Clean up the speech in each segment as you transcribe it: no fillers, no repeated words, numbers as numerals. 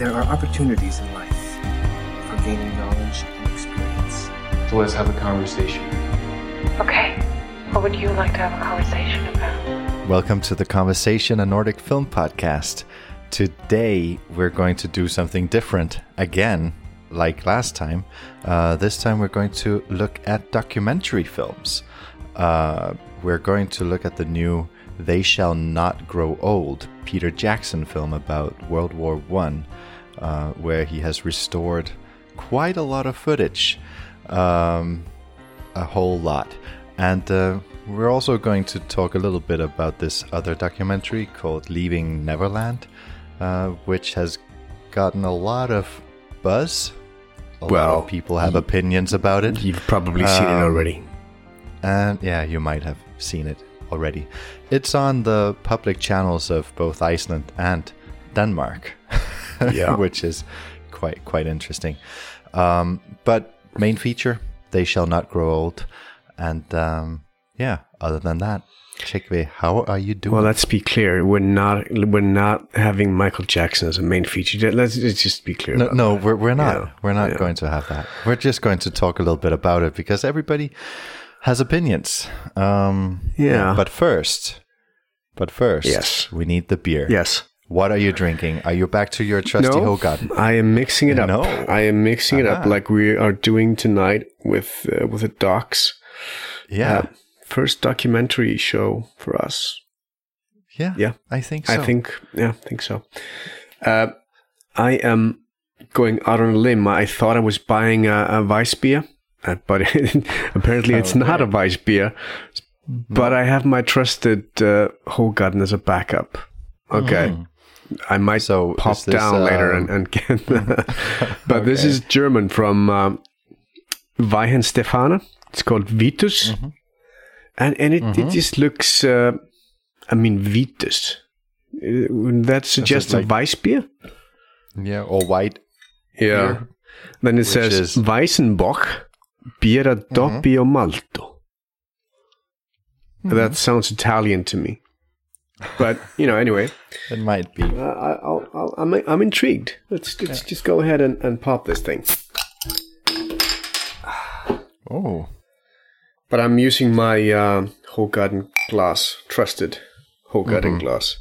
there are opportunities in life for gaining knowledge and experience. So let's have a conversation. Okay. What would you like to have a conversation about? Welcome to the Conversation, a Nordic film podcast. Today, we're going to do something different again, like last time. This time, we're going to look at documentary films. We're going to look at the new They Shall Not Grow Old Peter Jackson film about World War I, where he has restored quite a lot of footage, a whole lot. And we're also going to talk a little bit about this other documentary called Leaving Neverland, which has gotten a lot of buzz. A lot of people have opinions about it. You've probably seen it already. And yeah, you might have seen it already. It's on the public channels of both Iceland and Denmark, which is quite interesting. But main feature, They Shall Not Grow Old. And other than that, Chikve, how are you doing? Well, let's be clear. We're not having Michael Jackson as a main feature. Let's just be clear. No, we're not. Yeah. We're not going to have that. We're just going to talk a little bit about it because everybody has opinions. But first, yes, we need the beer. Yes. What are you drinking? Are you back to your trusty Hoegaarden? I am mixing it up. No. I am mixing it up like we are doing tonight with the docs. Yeah. First documentary show for us. Yeah. I think so. I think so. I am going out on a limb. I thought I was buying a Weiss beer, but apparently it's not a Weiss beer. But I have my trusted Hoegaarden as a backup. Okay. I might pop down later and get but this is German from Weihenstephaner. It's called Vitus. And it just looks, Vitus. That suggests a Weiss beer? Yeah, or white. Yeah. Beer, then it says Weissenbock Birra Doppio Malto. That sounds Italian to me. But, anyway. It might be. I'm intrigued. Let's just go ahead and pop this thing. Oh. But I'm using my Hoegaarden glass, trusted Hoegaarden glass.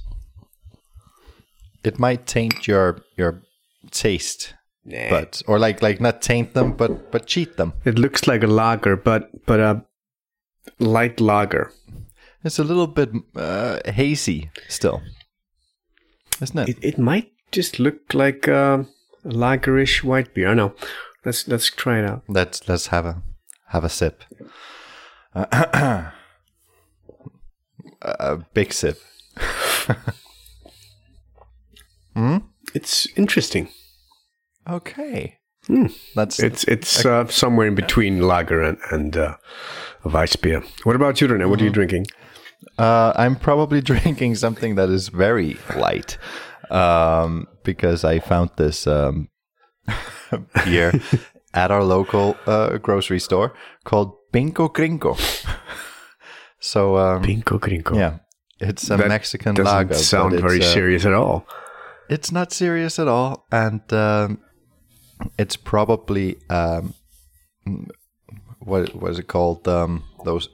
It might taint your taste, but or like not taint them, but cheat them. It looks like a lager, but a light lager. It's a little bit hazy still, isn't it? It might just look like a lagerish white beer. I know. Let's try it out. Let's have a sip. A big sip. It's interesting. Okay. It's somewhere in between lager and a Weiss beer. What about you, René? What are you drinking? I'm probably drinking something that is very light, because I found this beer at our local grocery store called Pinko Gringo. So Pinko Gringo. Yeah, it's a Mexican lager. lager. Doesn't sound very serious at all. It's not serious at all, and it's probably what was it called? Those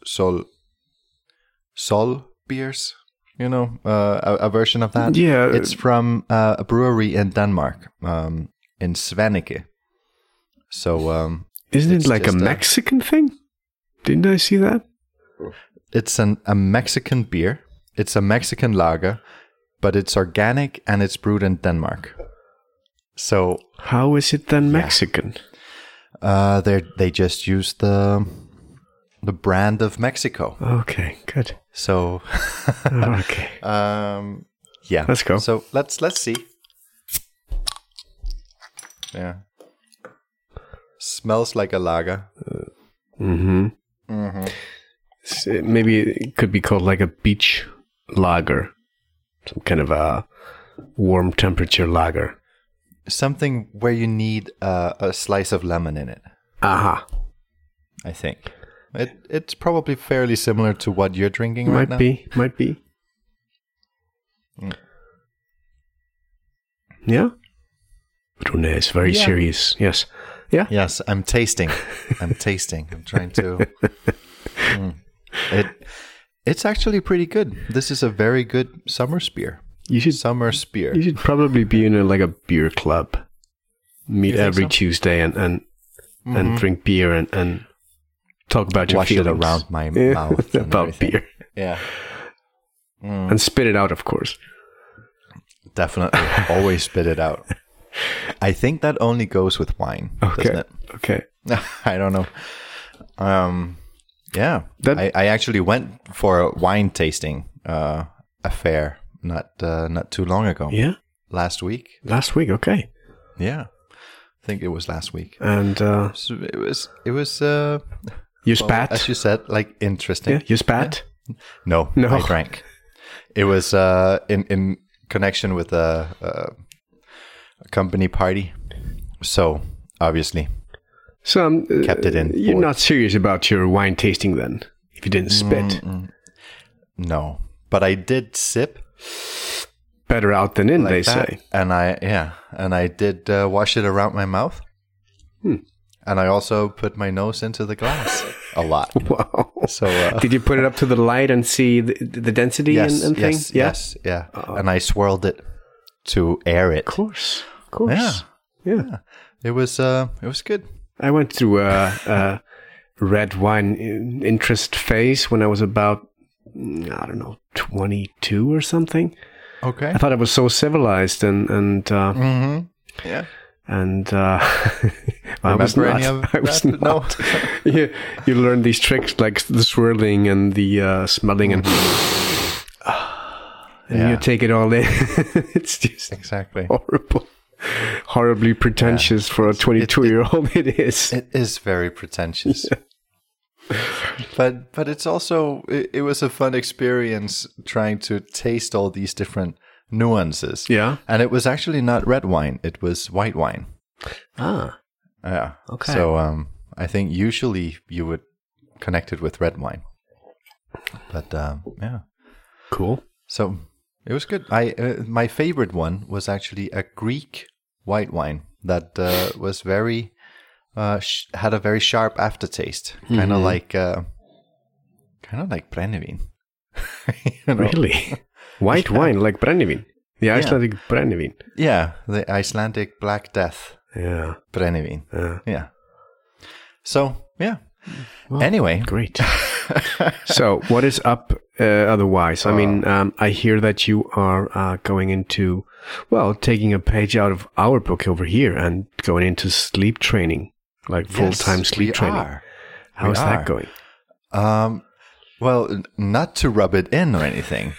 Sol beers. A version of that. Yeah, it's from a brewery in Denmark, in Svanike. So isn't it like a Mexican thing? Didn't I see that? It's a Mexican beer. It's a Mexican lager, but it's organic and it's brewed in Denmark. So how is it then Mexican? They just use the brand of Mexico. Okay, good. So okay. Yeah. Let's go. So let's see. Yeah. Smells like a lager. Maybe it could be called like a beach lager. Some kind of a warm temperature lager. Something where you need a slice of lemon in it. Aha. I think. It's probably fairly similar to what you're drinking right now. Might be. Yeah? Brunei is very Yeah. serious. Yes. Yeah. Yes, I'm tasting. I'm trying to. It's actually pretty good. This is a very good summer spear. You should You should probably be in a beer club. Meet think every so? Tuesday and drink beer and talk about your Wash it feelings. around my mouth and about everything. beer. Yeah, And spit it out, of course. definitely. Always spit it out. I think that only goes with wine, doesn't it? Okay. I don't know. Yeah, That- I actually went for a wine tasting affair not too long ago. Yeah. Last week. Last week. Okay. Yeah, I think it was last week. And So it was you spat. as you said, like interesting. Yeah. You spat. No, No. I drank. It was in connection with a company party, so obviously So kept it in. You're for- not serious about your wine tasting then, if you didn't spit. No, but I did sip. Better out than in, Like they that. say. And I did wash it around my mouth, and I also put my nose into the glass a lot. Wow. So Did you put it up to the light and see the density yes, and yes, thing? yes, yeah. And I swirled it to air it. Of course. Of course. Yeah. It was good. I went through a red wine interest phase when I was about, I don't know, 22 or something. Okay. I thought I was so civilized and Yeah. I was Remember not. any of I was that? not. You learn these tricks like the swirling and the smelling and Yeah. you take it all in. It's just Exactly. horrible. Horribly pretentious for a 22-year-old. It is. It is very pretentious. But it's also it was a fun experience trying to taste all these different nuances. Yeah. And it was actually not red wine, it was white wine. Ah. Yeah. Okay. So I think usually you would connect it with red wine. But yeah. Cool. So it was good. My favorite one was actually a Greek white wine that was very had a very sharp aftertaste, kind of like brennivin. You know? Really? White wine like brennivin. The Icelandic brennivin. Yeah, the Icelandic Black Death Yeah. brennivin. Yeah. Yeah. So yeah. Anyway, Great. So, what is up otherwise? I mean, I hear that you are going into, well, taking a page out of our book over here and going into sleep training, like full-time sleep training. How is that going? Well, not to rub it in or anything,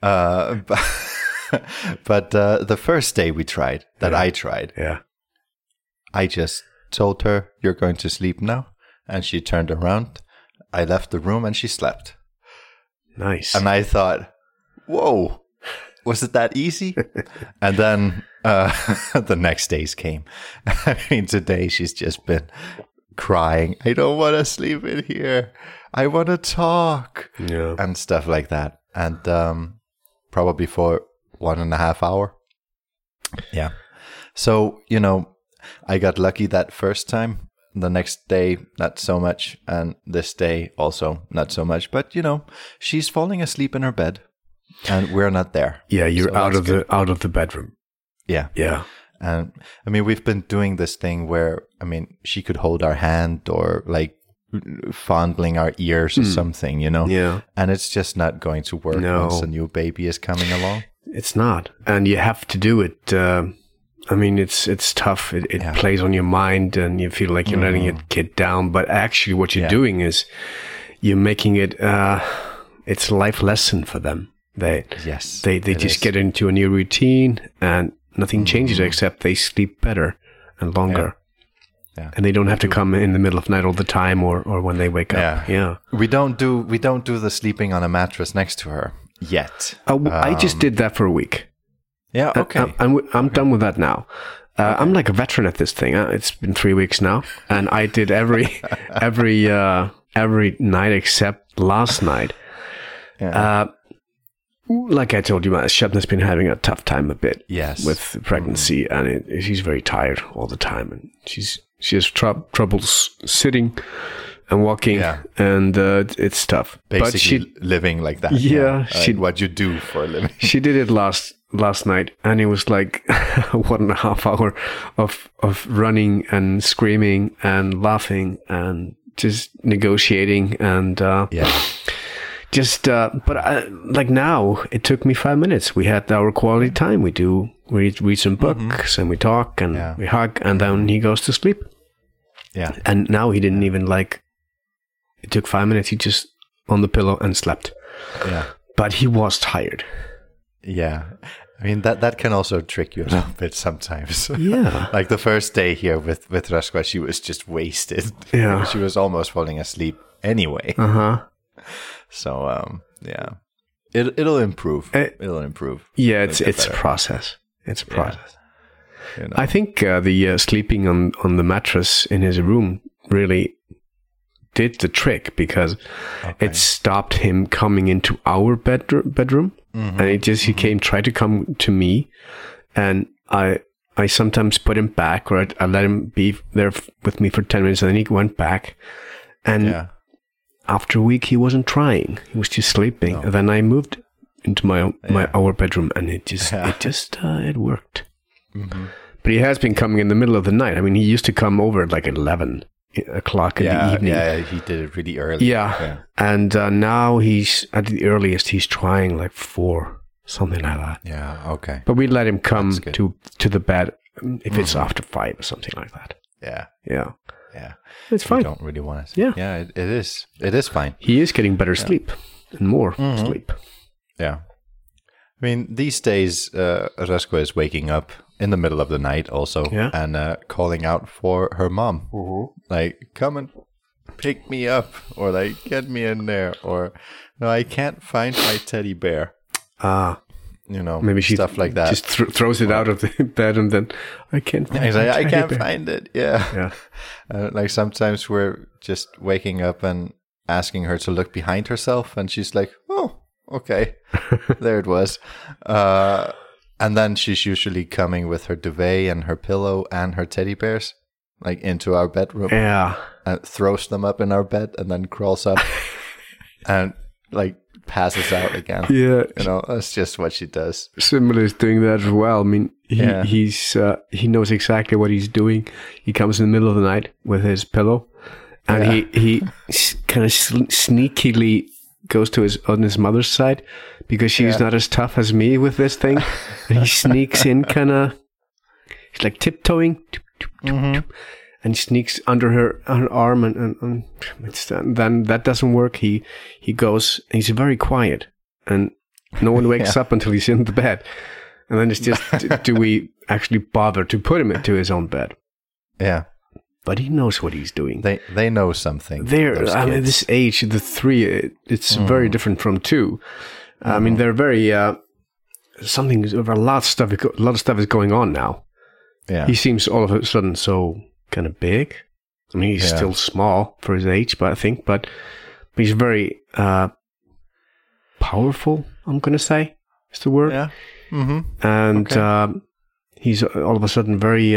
but the first day we tried, I tried, Yeah. I just told her, "You're going to sleep now," and she turned around. I left the room and she slept. Nice. And I thought, whoa, was it that easy? And then the next days came. I mean, today she's just been crying. I don't want to sleep in here. I want to talk. Yeah. And stuff like that. And probably for 1.5 hours. Yeah. So, I got lucky that first time. The next day, not so much. And this day also not so much. But, she's falling asleep in her bed and we're not there. Yeah, you're So out that's of the bedroom. Yeah. Yeah. And I mean, we've been doing this thing where, she could hold our hand or like fondling our ears or something, Yeah. And it's just not going to work No. once a new baby is coming along. It's not. And you have to do it. I mean, it's tough. It plays on your mind and you feel like you're letting your kid down. But actually what you're doing is you're making it, it's a life lesson for them. They Yes, They it just is. get into a new routine and nothing changes except they sleep better and longer. Yeah. And they don't have to come in the middle of the night all the time or when they wake up. Yeah. We don't do the sleeping on a mattress next to her yet. I just did that for a week. Yeah, okay. I'm done with that now. I'm like a veteran at this thing. It's been 3 weeks now, and I did every night except last night. Yeah. like I told you, Shatner's been having a tough time a bit Yes. with pregnancy, and she's very tired all the time, and she has troubles sitting and walking, and it's tough. Basically, but living like that. Yeah, what you do for a living. She did it last night, and it was like 1.5 hour of running and screaming and laughing and just negotiating and like now it took me 5 minutes. We had our quality time. We read some books and we talk and we hug, and then he goes to sleep. Yeah. And now he didn't even it took 5 minutes. He just on the pillow and slept. Yeah. But he was tired. Yeah. I mean, that can also trick you a little bit sometimes. Yeah. Like the first day here with Röskva, she was just wasted. Yeah. She was almost falling asleep anyway. Uh-huh. So, it'll improve. It'll improve. Yeah, it's a process. It's a process. Yeah. You know. I think the sleeping on the mattress in his room really did the trick, because it stopped him coming into our bedroom. Mm-hmm. And he came, tried to come to me, and I sometimes put him back, or I let him be there with me for 10 minutes, and then he went back. And after a week, he wasn't trying; he was just sleeping. No. And then I moved into our bedroom, and it worked. Mm-hmm. But he has been coming in the middle of the night. I mean, he used to come over at like 11 o'clock in the evening. Yeah, he did it really early. Yeah. And now he's at the earliest. He's trying like 4, something like that. Yeah. Okay. But we let him come to the bed if it's after 5 or something like that. Yeah. Yeah. Yeah. It's fine. You don't really want it. Yeah. Yeah. It is. It is fine. He is getting better sleep and more sleep. Yeah. I mean, these days, Röskva is waking up in the middle of the night also and calling out for her mom. Mm-hmm. Like, come and pick me up, or like, get me in there, or no, I can't find my teddy bear. You know, maybe she stuff like that. Just throws it out of the bed, and then I can't find it. I can't find it. Yeah. Like sometimes we're just waking up and asking her to look behind herself, and she's like, oh, okay. There it was. And then she's usually coming with her duvet and her pillow and her teddy bears, like into our bedroom. Yeah. And throws them up in our bed, and then crawls up and like passes out again. Yeah. You know, that's just what she does. Simula is doing that as well. I mean, he knows exactly what he's doing. He comes in the middle of the night with his pillow, and he kind of sneakily goes on his mother's side, because she's not as tough as me with this thing. And he sneaks in he's like tiptoeing, and he sneaks under her arm, and then that doesn't work. He goes, and he's very quiet, and no one wakes up until he's in the bed. And then it's just, do we actually bother to put him into his own bed? Yeah. But he knows what he's doing. They know something. I mean, this age, the 3, it's very different from 2. I mean, they're very a lot of stuff is going on now. Yeah, he seems all of a sudden so kind of big. I mean, he's still small for his age, but he's very powerful. I'm gonna say is the word. Yeah, and he's all of a sudden very.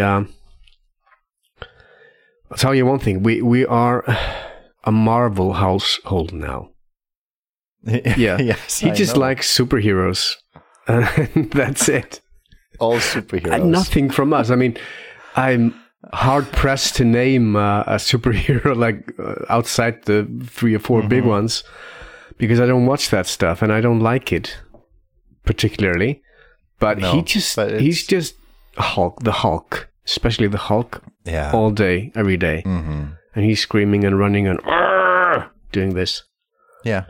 I'll tell you one thing. We are a Marvel household now. Yeah. Yes, he just likes superheroes. And that's it. All superheroes. Nothing from us. I mean, I'm hard pressed to name a superhero like outside the 3 or 4 big ones, because I don't watch that stuff and I don't like it particularly. But he's just the Hulk. Especially the Hulk, all day, every day. And he's screaming and running and doing this. Yeah.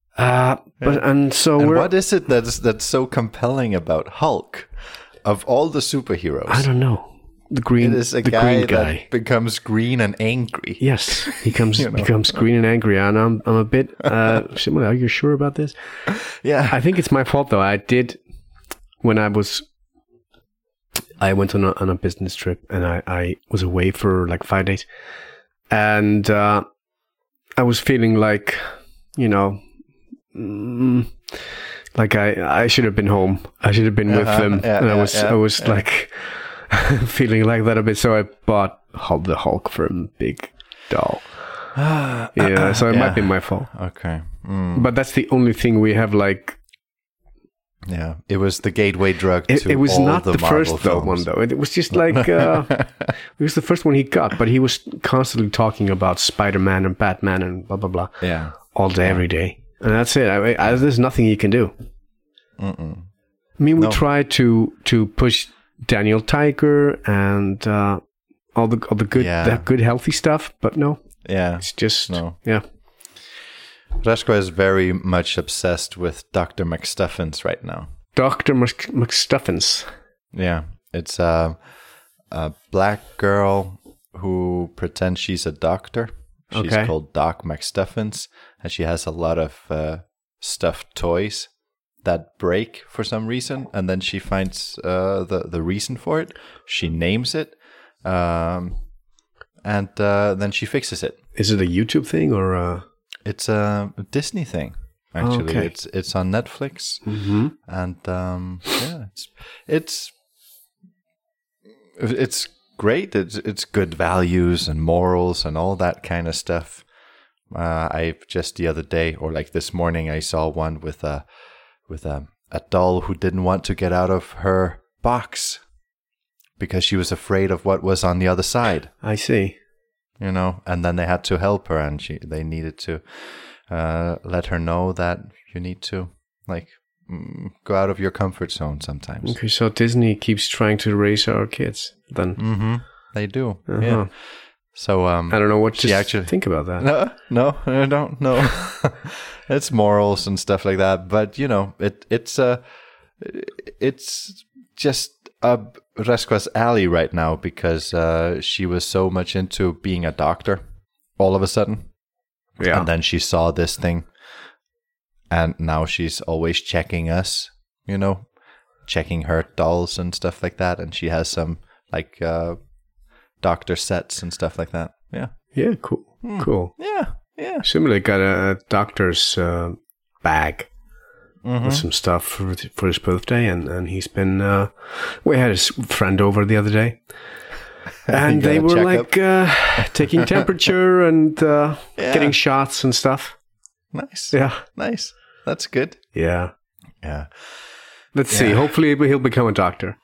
So what is it that's so compelling about Hulk? Of all the superheroes, I don't know. The green, it is a guy that becomes green and angry. Yes, he becomes green and angry, and I'm a bit similar. Are you sure about this? Yeah, I think it's my fault though. I went on a business trip, and I was away for like 5 days, and I was feeling like, Like I should have been home. I should have been with them, and I was like feeling like that a bit. So I bought the Hulk from Big Doll. So it might be my fault. Okay. But that's the only thing we have, like... Yeah, it was the gateway drug to it was all not the the Marvel first films. one, though. It was just like... it was the first one he got, but he was constantly talking about Spider-Man and Batman and blah, blah, blah. Yeah. All day, every day. And that's it. There's nothing he can do. I mean, we tried to push Daniel Tiger and all the good, that good, healthy stuff, but no. Yeah. It's just... No. Yeah. Rasko is very much obsessed with Dr. McStuffins right now. Dr. McStuffins. Yeah. It's a black girl who pretends she's a doctor. She's called Doc McStuffins, and she has a lot of stuffed toys that break for some reason, and then she finds the reason for it. She names it, and then she fixes it. Is it a YouTube thing or... It's a Disney thing, actually. Okay. It's on Netflix, and it's great. It's good values and morals and all that kind of stuff. I just the other day, or like this morning, I saw one with a doll who didn't want to get out of her box because she was afraid of what was on the other side. I see. You know, and then they had to help her, and they needed to let her know that you need to go out of your comfort zone sometimes. Okay, so Disney keeps trying to raise our kids then. They do. Yeah. So I don't know what to actually think about that. No, I don't know. It's morals and stuff like that, but you know, it's just up Rasko's alley right now because she was so much into being a doctor all of a sudden. Yeah. And then she saw this thing, and now she's always checking us, you know, checking her dolls and stuff like that, and she has some like doctor sets and stuff like that. Yeah. Yeah, cool. Cool. Yeah. Similarly got a doctor's bag with some stuff for his birthday, and he's been we had his friend over the other day, and they were like taking temperature and getting shots and stuff. Nice. Yeah. Nice. That's good. Yeah. Yeah. Let's see. Hopefully he'll become a doctor.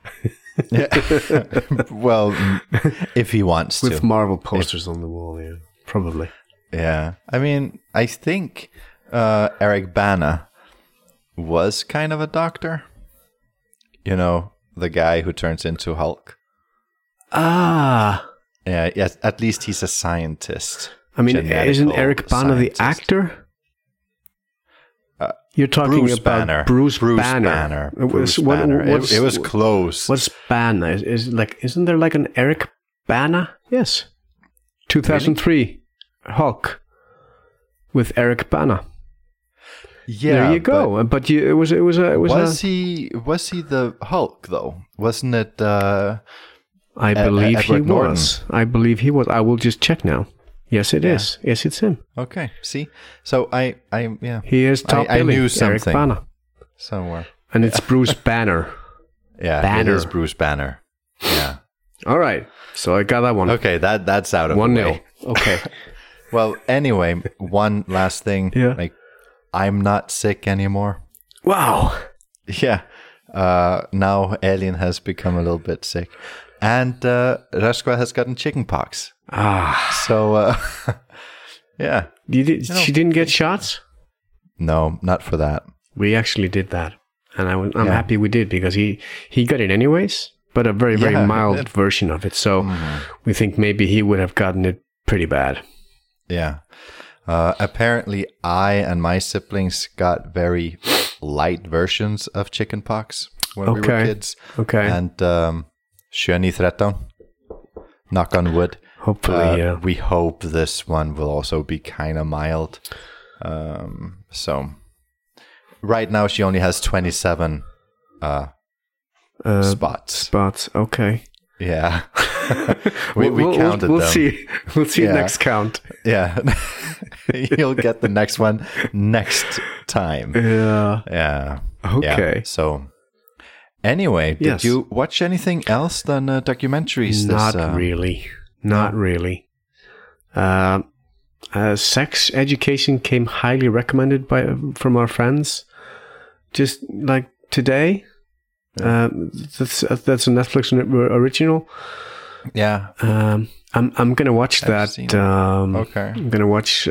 Well, if he wants to. With Marvel posters on the wall, yeah. Probably. Yeah. I mean, I think Eric Bana was kind of a doctor. You know, the guy who turns into Hulk. Ah. Yeah, yes, at least he's a scientist. I mean, isn't Eric Bana the actor? You're talking Bruce about Banner. Bruce Banner. Bruce Banner. It was close. What's Banner? Isn't there like an Eric Bana? Yes. 2003 really? Hulk with Eric Bana. Yeah, there you go. But it was he the Hulk though? Wasn't it? I believe he was. I believe he was. I will just check now. Yes, it is. Yes, it's him. Okay. See, so I He is top billing. I knew something. Eric Bana. Somewhere. And it's Bruce Banner. Yeah, Banner. It is Bruce Banner. Yeah. All right. So I got that one. Okay, that's out of 1-0. the way. Okay. Well, anyway, one last thing. Yeah. Like, I'm not sick anymore. Wow. Yeah. Now Alien has become a little bit sick. And Rasko has gotten chickenpox. So, yeah. She didn't get shots? No, not for that. We actually did that. And I'm happy we did because he got it anyways, but a very, very mild version of it. So we think maybe he would have gotten it pretty bad. Yeah. Apparently, I and my siblings got very light versions of chickenpox when we were kids. Okay. And 2013, knock on wood. Hopefully, we hope this one will also be kind of mild. So right now she only has 27 spots. Spots, okay. Yeah. we counted them. We'll see next count. Yeah. You'll get the next one next time. Yeah. Yeah. Okay. Yeah. So, anyway, did Yes. you watch anything else than documentaries? Not really. Not really. Sex Education came highly recommended from our friends. Just like today. That's a Netflix original. Yeah. I'm gonna watch that. seen it. Okay. I'm gonna watch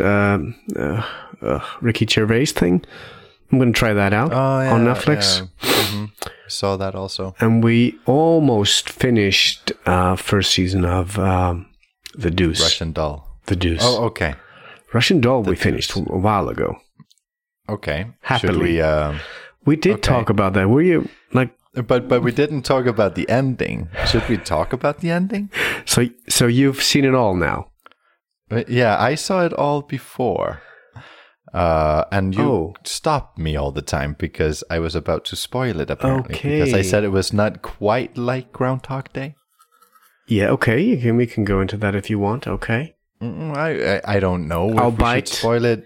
Ricky Gervais thing. I'm gonna try that out on Netflix. Yeah. Saw that also. And we almost finished first season of The Deuce. Russian Doll. The Deuce. Oh, okay. Russian Doll we Deuce. finished a while ago. Okay. Happily. Should we? We did Okay. talk about that. Were you like? But we didn't talk about the ending. Should we talk about the ending? So you've seen it all now. Yeah, I saw it all before. And you stopped me all the time because I was about to spoil it, apparently. Okay. Because I said it was not quite like Groundhog Day. Yeah. Okay. We can go into that if you want. Okay. I don't know. I'll if we bite. should spoil it.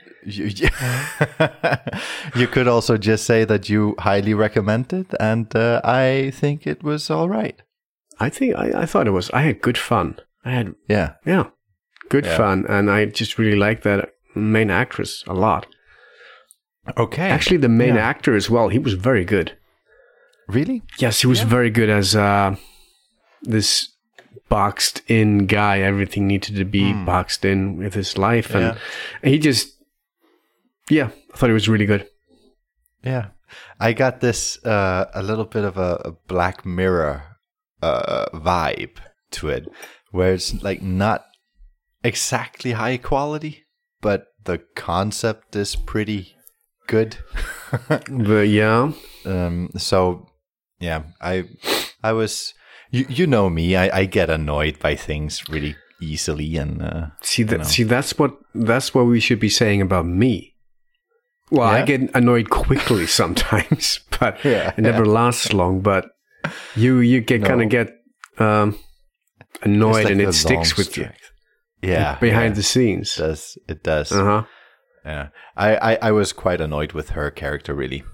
You could also just say that you highly recommend it, and I think it was all right. I think I thought it was. I had good fun. Yeah. Good fun, and I just really liked that main actress a lot. Okay. Actually, the main actor as well. He was very good. Really? Yes, he was very good as this boxed in guy. Everything needed to be boxed in with his life, and he just, I thought he was really good. Yeah. I got this a little bit of a Black Mirror vibe to it, where it's like not exactly high quality, but the concept is pretty good. But So yeah, I was, you know me, I get annoyed by things really easily, and see that's what we should be saying about me. Well, I get annoyed quickly sometimes, but it never lasts long. But you get kind of get annoyed, like and the it sticks long with you. stretch. Yeah, behind the scenes. It does. Uh-huh. Yeah, I was quite annoyed with her character, really.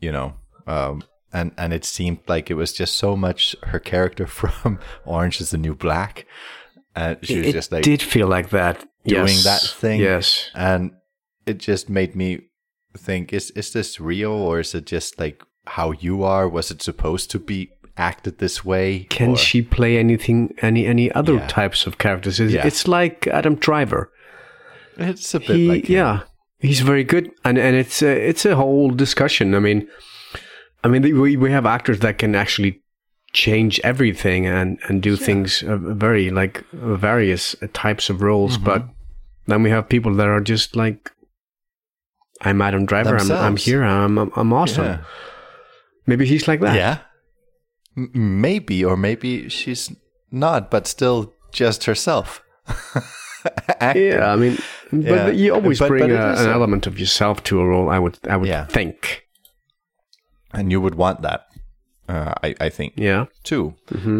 And it seemed like it was just so much her character from Orange Is the New Black, and she was just like did feel like that doing that thing. Yes, and it just made me think: is this real, or is it just like how you are? Was it supposed to be acted this way? Can she play any other types of characters? It's like Adam Driver. It's a bit like him. Yeah, he's very good, and it's a whole discussion. I mean, we have actors that can actually change everything and do things very like various types of roles, but then we have people that are just like, I'm Adam Driver. I'm here. I'm awesome. Yeah. Maybe he's like that. Yeah. Maybe, or maybe she's not, but still just herself. Yeah, I mean, but you always bring an a element of yourself to a role. I would think, and you would want that. I think. Yeah. Too.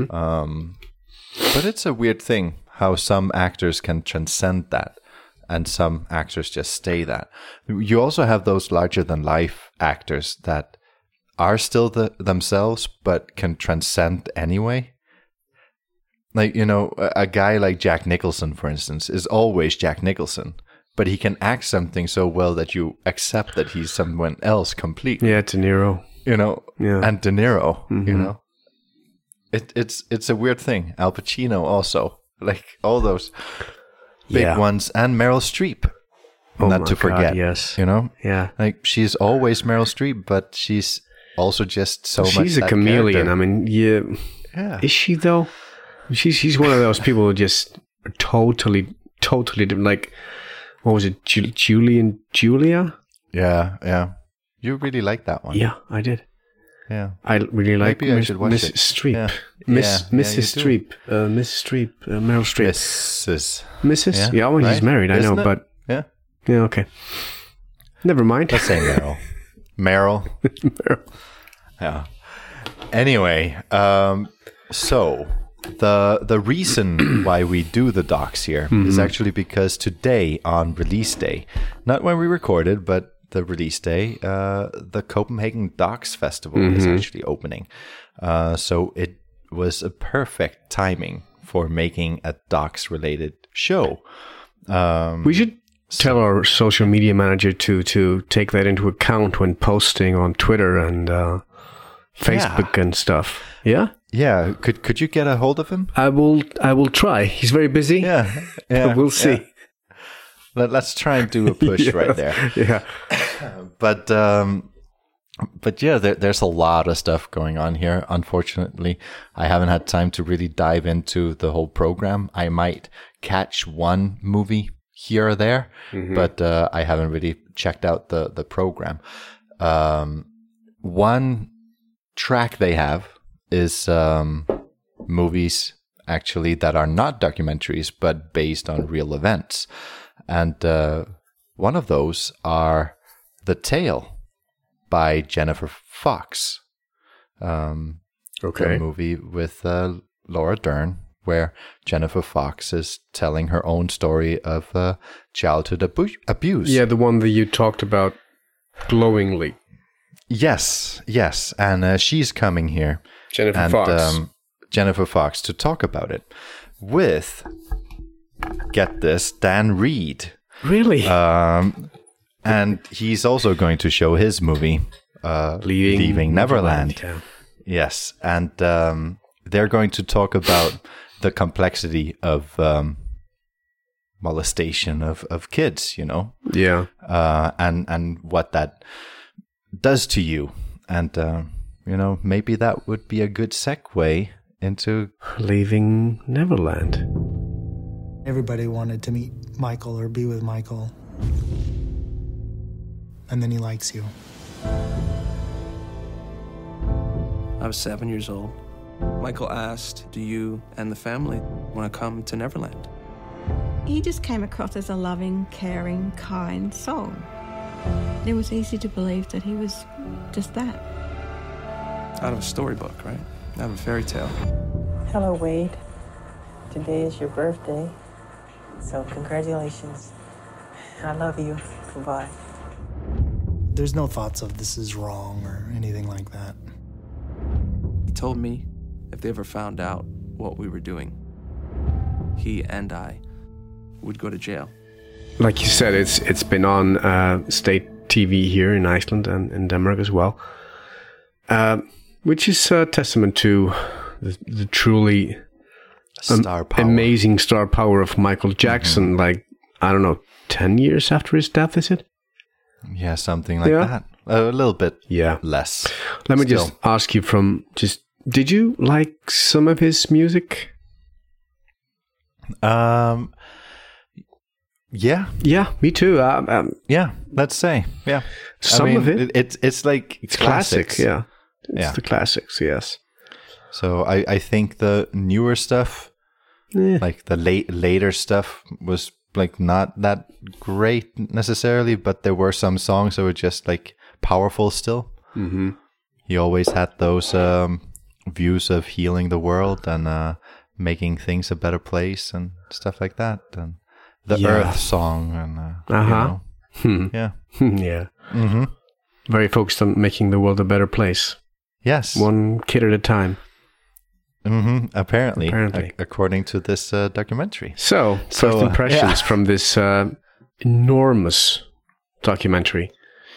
But it's a weird thing how some actors can transcend that, and some actors just stay that. You also have those larger than life actors that are still themselves, but can transcend anyway. Like, a guy like Jack Nicholson, for instance, is always Jack Nicholson, but he can act something so well that you accept that he's someone else completely. Yeah, De Niro. And De Niro, It's a weird thing. Al Pacino also, like all those big ones, and Meryl Streep. Not to forget, God, yes. Yeah. Like, she's always Meryl Streep, but she's also just so much. She's a that chameleon. character. I mean, yeah. Is she though? She's one of those people who just are totally different. Like, what was it, Julia? Yeah. You really like that one. Yeah, I did. Yeah. I really like Maybe I should watch Mrs. it. Streep. Yeah. Mrs. Streep. Mrs. Streep. Meryl Streep. Mrs. Yeah, well, he's married, I know, but... Yeah. Yeah, okay. Never mind. Let's say Meryl. Meryl. Yeah. Anyway, so the reason why we do the docs here is actually because today on release day, not when we recorded, but the release day, the Copenhagen Docs Festival is actually opening. So it was a perfect timing for making a docs-related show. We should tell our social media manager to take that into account when posting on Twitter and Facebook and stuff. Yeah? Yeah. Could you get a hold of him? I will try. He's very busy. Yeah. But we'll see. Yeah. Let's try and do a push right there. Yeah. But yeah, there's a lot of stuff going on here. Unfortunately, I haven't had time to really dive into the whole program. I might catch one movie here or there, but I haven't really checked out the program. One track they have is movies actually that are not documentaries, but based on real events. And one of those are The Tale by Jennifer Fox. Okay. A movie with Laura Dern, where Jennifer Fox is telling her own story of childhood abuse. Yeah, the one that you talked about glowingly. Yes. And she's coming here. Jennifer Fox. Jennifer Fox, to talk about it with, get this, Dan Reed. Really? And he's also going to show his movie, Leaving Neverland. Yeah. Yes, and they're going to talk about the complexity of molestation of kids, you know? Yeah. And what that does to you. And, you know, maybe that would be a good segue into Leaving Neverland. Everybody wanted to meet Michael or be with Michael. And then he likes you. I was 7 years old. Michael asked, "Do you and the family want to come to Neverland?" He just came across as a loving, caring, kind soul. It was easy to believe that he was just that. Out of a storybook, right? Out of a fairy tale. Hello, Wade. Today is your birthday, so congratulations. I love you. Goodbye. There's no thoughts of this is wrong or anything like that. He told me if they ever found out what we were doing, he and I would go to jail. Like you said, it's been on state TV here in Iceland and in Denmark as well, which is a testament to the truly star power. Amazing star power of Michael Jackson. Like, I don't know, 10 years after his death, is it? Yeah, something like that. A little bit less. Let me just ask you did you like some of his music? Yeah. Yeah, me too. Yeah, let's say. Yeah. Some of it. It's like it's classics. Yeah. It's the classics, yes. So I think the newer stuff, like the later stuff, was like not that great necessarily, but there were some songs that were just like powerful still. Mm-hmm. He always had those views of healing the world and making things a better place and stuff like that. And the Earth song and you know. Yeah. Yeah. Mm-hmm. Very focused on making the world a better place. Yes. One kid at a time. Mm-hmm. Apparently. According to this documentary. So first impressions from this enormous documentary.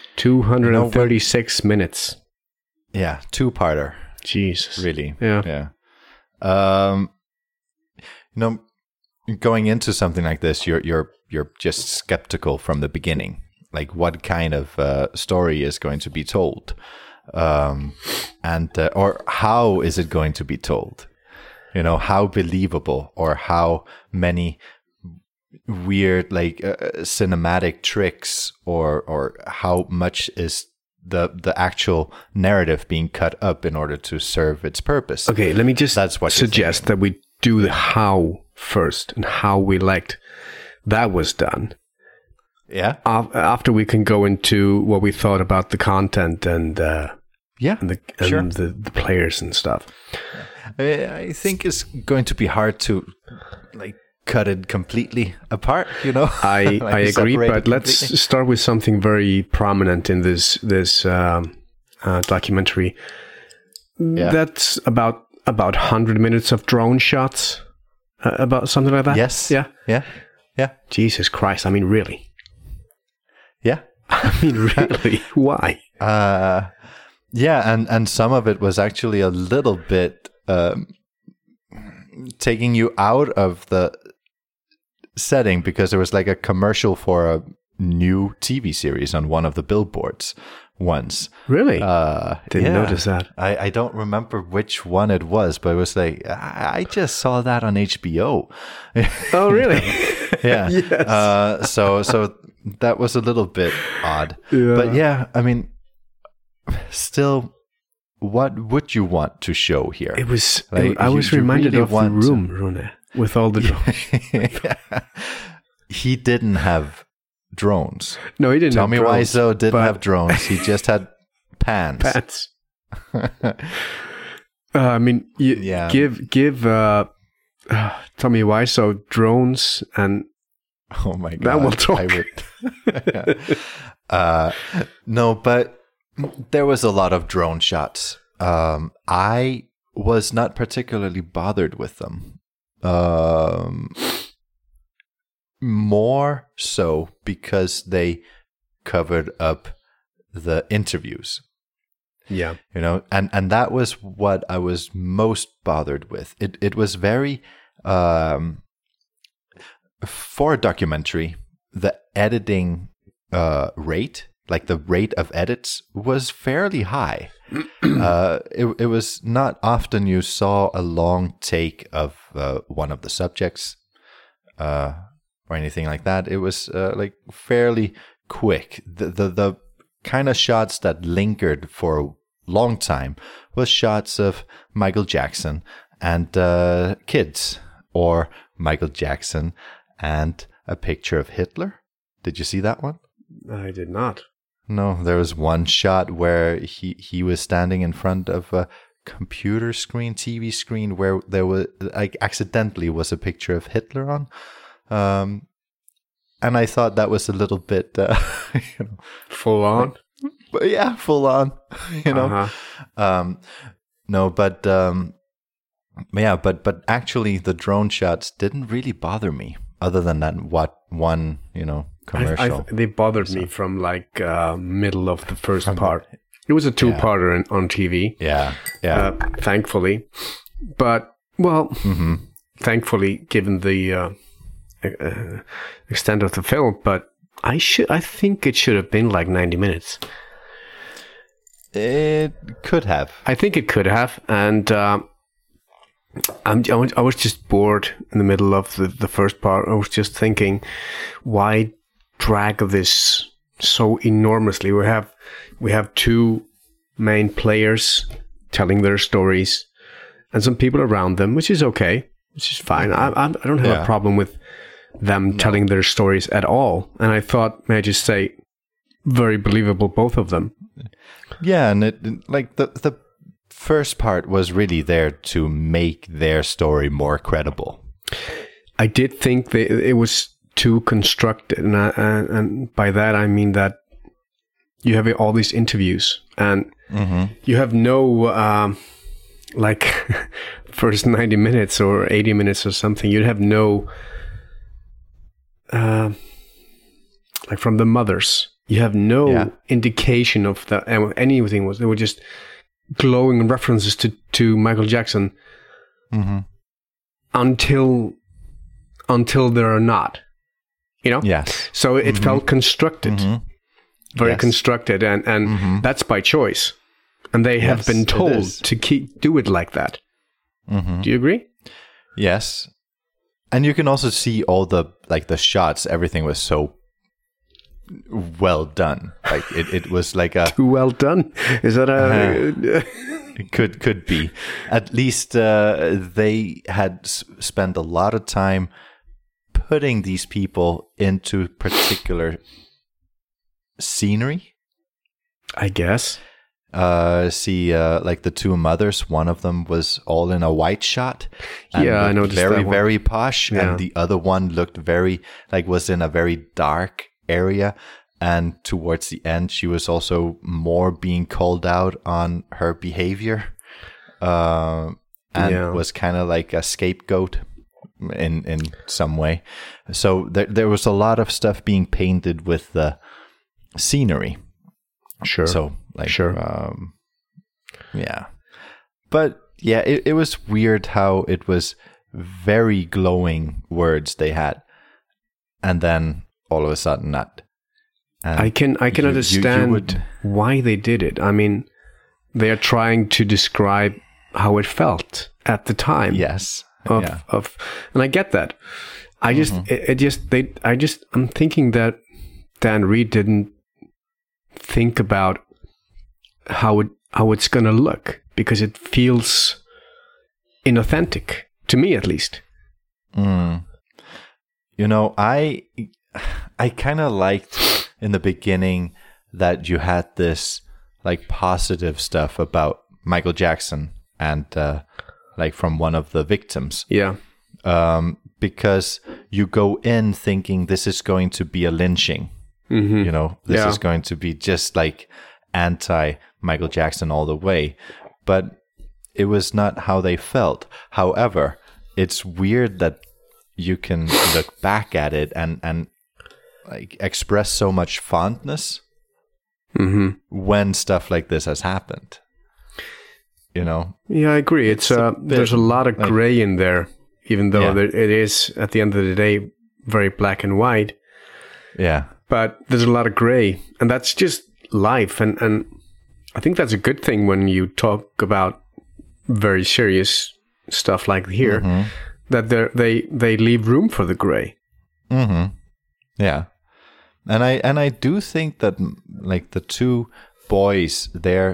236 minutes. Yeah, two-parter. Jesus. Really. Yeah. You know, going into something like this, you're just skeptical from the beginning. Like, what kind of story is going to be told? Or how is it going to be told? You know, how believable or how many weird cinematic tricks or how much is the actual narrative being cut up in order to serve its purpose. Okay, let me just suggest that we do the how first and how we liked that was done. Yeah. After we can go into what we thought about the content and the players and stuff. I think it's going to be hard to cut it completely apart, you know. I agree, separate but it let's completely. start with something very prominent in this documentary. Yeah. That's about 100 minutes of drone shots, about something like that. Yes. Yeah. Yeah. Yeah. Jesus Christ! I mean, really? Yeah. I mean, really? Why? Yeah, and some of it was actually a little bit taking you out of the setting, because there was like a commercial for a new TV series on one of the billboards once. Really? yeah. Didn't notice that. I don't remember which one it was, but it was like, I just saw that on HBO. Oh, really? Yeah. Yes. So that was a little bit odd. Yeah. But yeah, I mean, still, what would you want to show here? It was. Like, I was you reminded really of the want room, Rune, with all the drones. Yeah. He didn't have drones. No, he didn't. Tommy have drones, Wiseau didn't but have drones. He just had pans. pants. I mean, Yeah. give Tommy Wiseau drones, and Oh my god! Now we'll talk. No, but there was a lot of drone shots. I was not particularly bothered with them. More so because they covered up the interviews. Yeah. You know, and that was what I was most bothered with. It was very for a documentary, the editing rate, like the rate of edits, was fairly high. It was not often you saw a long take of one of the subjects or anything like that. It was like fairly quick. The kind of shots that lingered for a long time was shots of Michael Jackson and kids, or Michael Jackson and a picture of Hitler. Did you see that one? I did not. No, there was one shot where he was standing in front of a computer screen, TV screen, where there was, like, accidentally was a picture of Hitler on. And I thought that was a little bit, Full on? But yeah, full on, you know. Uh-huh. No, but yeah, but actually the drone shots didn't really bother me, other than that one, commercial. They bothered me from like middle of the first part. It was a two-parter on TV. Yeah. Thankfully, but thankfully, given the extent of the film, but I think it should have been like 90 minutes. It could have. I think it could have, and I was just bored in the middle of the first part. I was just thinking, why drag this so enormously? We have two main players telling their stories, and some people around them, which is okay, which is fine. I don't have a problem with them telling their stories at all. And I thought, may I just say, very believable, both of them. Yeah, and it like the first part was really there to make their story more credible. I did think that it was too constructed, and by that I mean that you have all these interviews, and you have no like first 90 minutes or 80 minutes or something. You'd have no like from the mothers. You have no indication of that anything was. They were just glowing references to Michael Jackson until there are not. You know? Yes. So it felt constructed. Very Yes. constructed, and that's by choice. And they have been told to do it like that. Do you agree? Yes. And you can also see all the shots, everything was so well done. Like it was like a Too well done. Is that a could be. At least they had spent a lot of time putting these people into particular scenery. I guess. see like the two mothers. One of them was all in a white shot. And Yeah, I looked noticed very, that one. very posh. Yeah. And the other one looked very, like, was in a very dark area. And towards the end, she was also more being called out on her behavior. And Yeah. was kind of like a scapegoat in some way. So there was a lot of stuff being painted with the scenery. Sure. So like, Sure. yeah, but yeah, it was weird how it was very glowing words they had, and then all of a sudden not. And I can you understand would- why they did it. I mean, they are trying to describe how it felt at the time. Yes. Of, Yeah. And I get that. I just, I'm thinking that Dan Reed didn't think about how it's gonna look, because it feels inauthentic to me, at least. Mm. You know, I kind of liked in the beginning that you had this like positive stuff about Michael Jackson and like from one of the victims. Yeah. Because you go in thinking this is going to be a lynching. Mm-hmm. You know, this Yeah. is going to be just like anti Michael Jackson all the way. But it was not how they felt. However, it's weird that you can look back at it and like express so much fondness Mm-hmm. when stuff like this has happened. You know? Yeah, I agree. It's a bit there's a lot of like- gray in there, even though Yeah. it is at the end of the day very black and white. Yeah. But there's a lot of gray, and that's just life. And I think that's a good thing when you talk about very serious stuff like here, Mm-hmm. that they leave room for the gray. Mm-hmm. Yeah. And I do think that like the two boys, their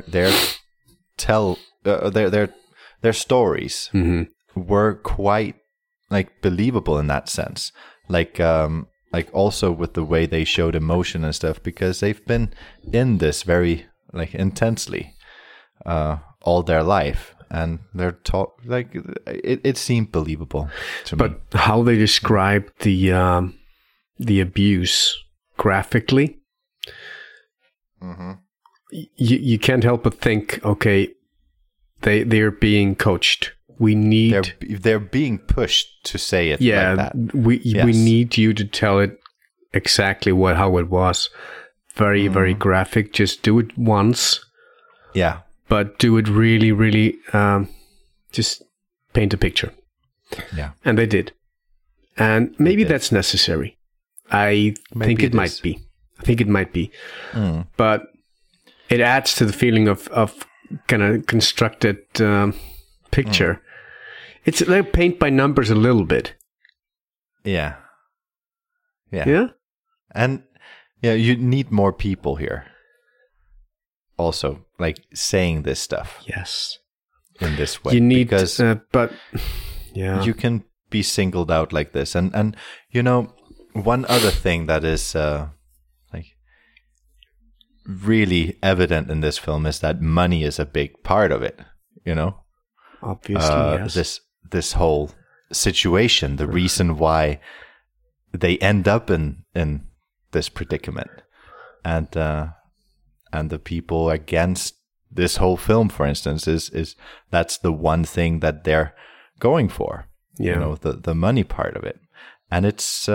stories Mm-hmm. were quite like believable in that sense. Like also with the way they showed emotion and stuff, because they've been in this very like intensely all their life, and they're like it seemed believable to me. But how they describe the abuse graphically, Mm-hmm. you can't help but think, okay, they're being coached. We need, They're being pushed to say it yeah, like that. we Yes. need you to tell it exactly how it was. Very very graphic. Just do it once, Yeah. but do it really really. Just paint a picture, Yeah. and they did. And maybe did. that's necessary. I Maybe think it it might is. be. I think it might be. Mm. But it adds to the feeling of kind of constructed picture. It's like paint by numbers a little bit. Yeah. Yeah. Yeah? And yeah, you need more people here. Also, like saying this stuff Yes. in this way. You need, because but yeah. you can be singled out like this. And you know, one other thing that is like really evident in this film is that money is a big part of it. You know, Obviously, yes. this whole situation, the reason why they end up in this predicament, and the people against this whole film, for instance, is that's the one thing that they're going for. Yeah. You know, the money part of it, and it's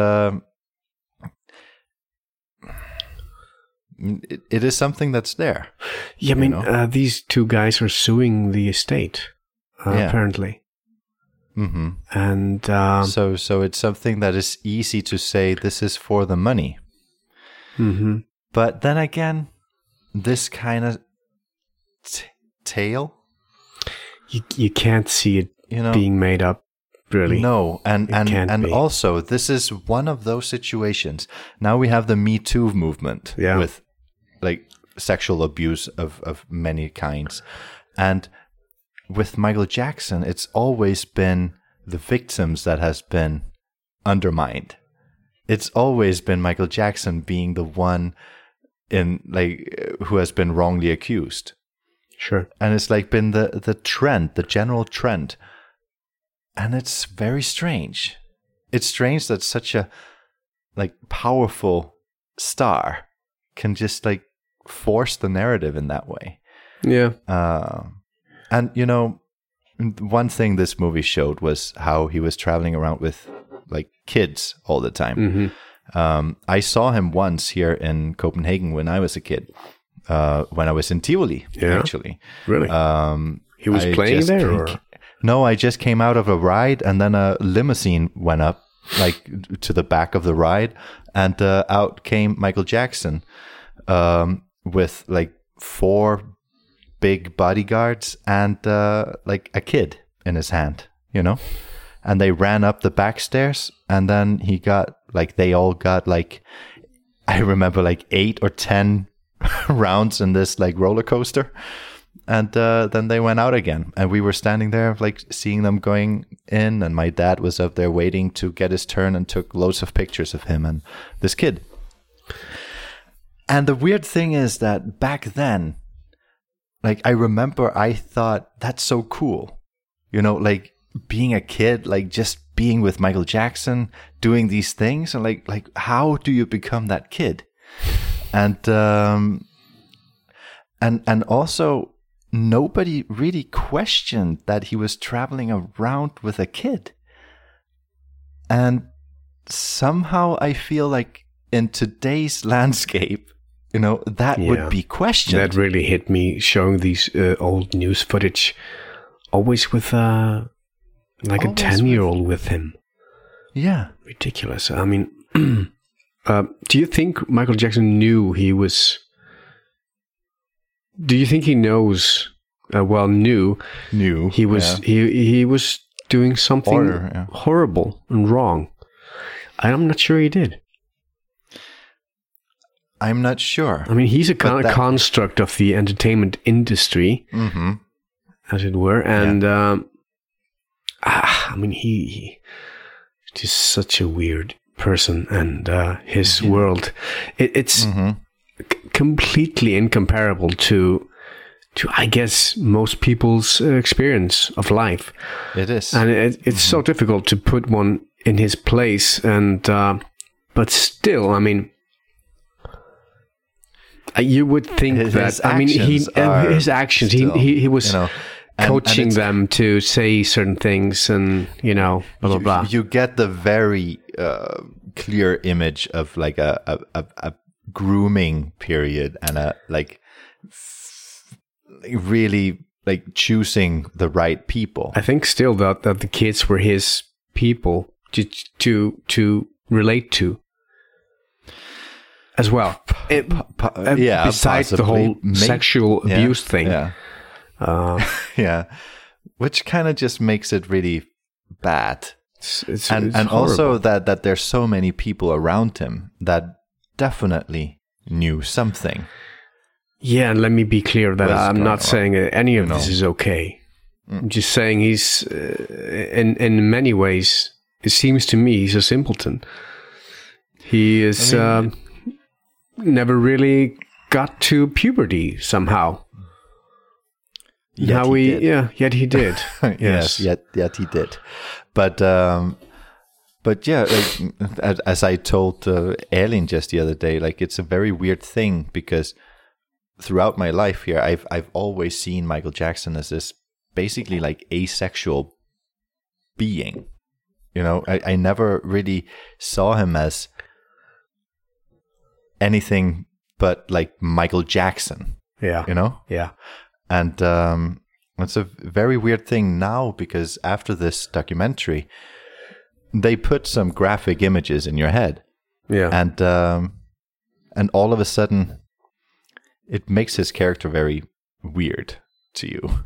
it is something that's there. Yeah, I mean, know? these two guys are suing the estate, Yeah. apparently. Mm-hmm. And So it's something that is easy to say this is for the money. mhm. But then again, this kind of tale, you can't see it you know, being made up, really. no, and can't be. also this is one of those situations. Now we have the Me Too movement with like sexual abuse of many kinds, and with Michael Jackson, it's always been the victims that has been undermined. It's always been Michael Jackson being the one in like who has been wrongly accused. Sure. And it's like been the trend, the general trend. And it's very strange. It's strange that such a like powerful star can just like force the narrative in that way. Yeah. And you know, one thing this movie showed was how he was traveling around with like kids all the time. I saw him once here in Copenhagen when I was a kid, when I was in Tivoli, actually. Really? He was playing there? Or? No, I just came out of a ride, and then a limousine went up like to the back of the ride, and out came Michael Jackson with like 4 big bodyguards and like a kid in his hand, you know? And they ran up the back stairs, and then they all got like, I remember like 8 or 10 rounds in this like roller coaster. And then they went out again, and we were standing there like seeing them going in, and my dad was up there waiting to get his turn and took loads of pictures of him and this kid. And the weird thing is that back then, like I remember I thought that's so cool, you know, like being a kid, like just being with Michael Jackson, doing these things, and like how do you become that kid? And also nobody really questioned that he was traveling around with a kid. And somehow I feel like in today's landscape, you know, that would be questioned. That really hit me, showing these old news footage, always with like a 10-year-old with him. Yeah. Ridiculous. I mean, do you think Michael Jackson knew he was... Do you think he knows? Knew he was he was doing something horrible and wrong. I'm not sure he did. I'm not sure. I mean, he's a kind of construct of the entertainment industry, as it were, and I mean, he's just such a weird person, and his world, it's. Completely incomparable to I guess most people's experience of life. It is, and it's so difficult to put one in his place. And but still, I mean, you would think his actions. He was, you know, coaching them to say certain things, and you know, blah blah blah. You get the very clear image of like a grooming period and a like really like choosing the right people. I think still that the kids were his people to relate to as well. Besides possibly. The whole sexual abuse thing. Which kind of just makes it really bad. It's and also that there's so many people around him that definitely knew something. Yeah, and let me be clear that I'm not saying any of this is okay. I'm just saying he's, in many ways, it seems to me he's a simpleton. He is never really got to puberty somehow. Yet he did. Yes, yet he did. But yeah, like, as I told Erling just the other day, like it's a very weird thing because throughout my life here, I've always seen Michael Jackson as this basically like asexual being. You know, I never really saw him as anything but like Michael Jackson. Yeah. You know? Yeah. And it's a very weird thing now because after this documentary, they put some graphic images in your head. Yeah. And all of a sudden, it makes his character very weird to you.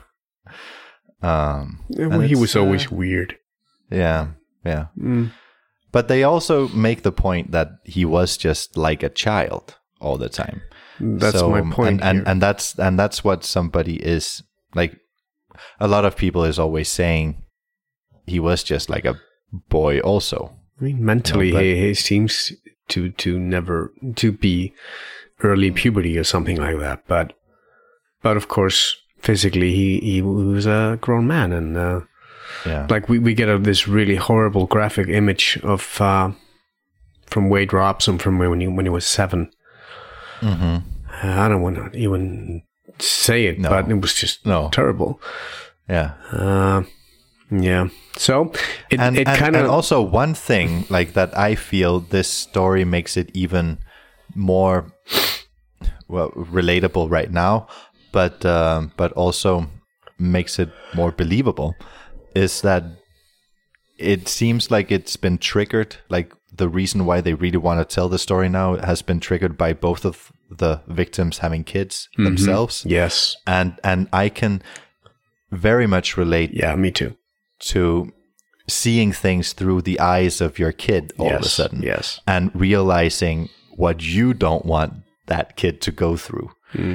He was always weird. Yeah. But they also make the point that he was just like a child all the time. That's my point. And that's what somebody is like. A lot of people is always saying he was just like a boy also. I mean, mentally, he seems to never to be early puberty or something like that. But But of course, physically, he was a grown man, and like we get this really horrible graphic image of from Wade Robson from when he was 7. Mm-hmm. I don't want to even say it, but it was just terrible. Yeah. Yeah. So it kind of... And also one thing like that I feel this story makes it even more relatable right now, but also makes it more believable is that it seems like it's been triggered, like the reason why they really want to tell the story now has been triggered by both of the victims having kids themselves. Yes. And I can very much relate. Yeah, me too. To seeing things through the eyes of your kid all of a sudden. Yes. And realizing what you don't want that kid to go through.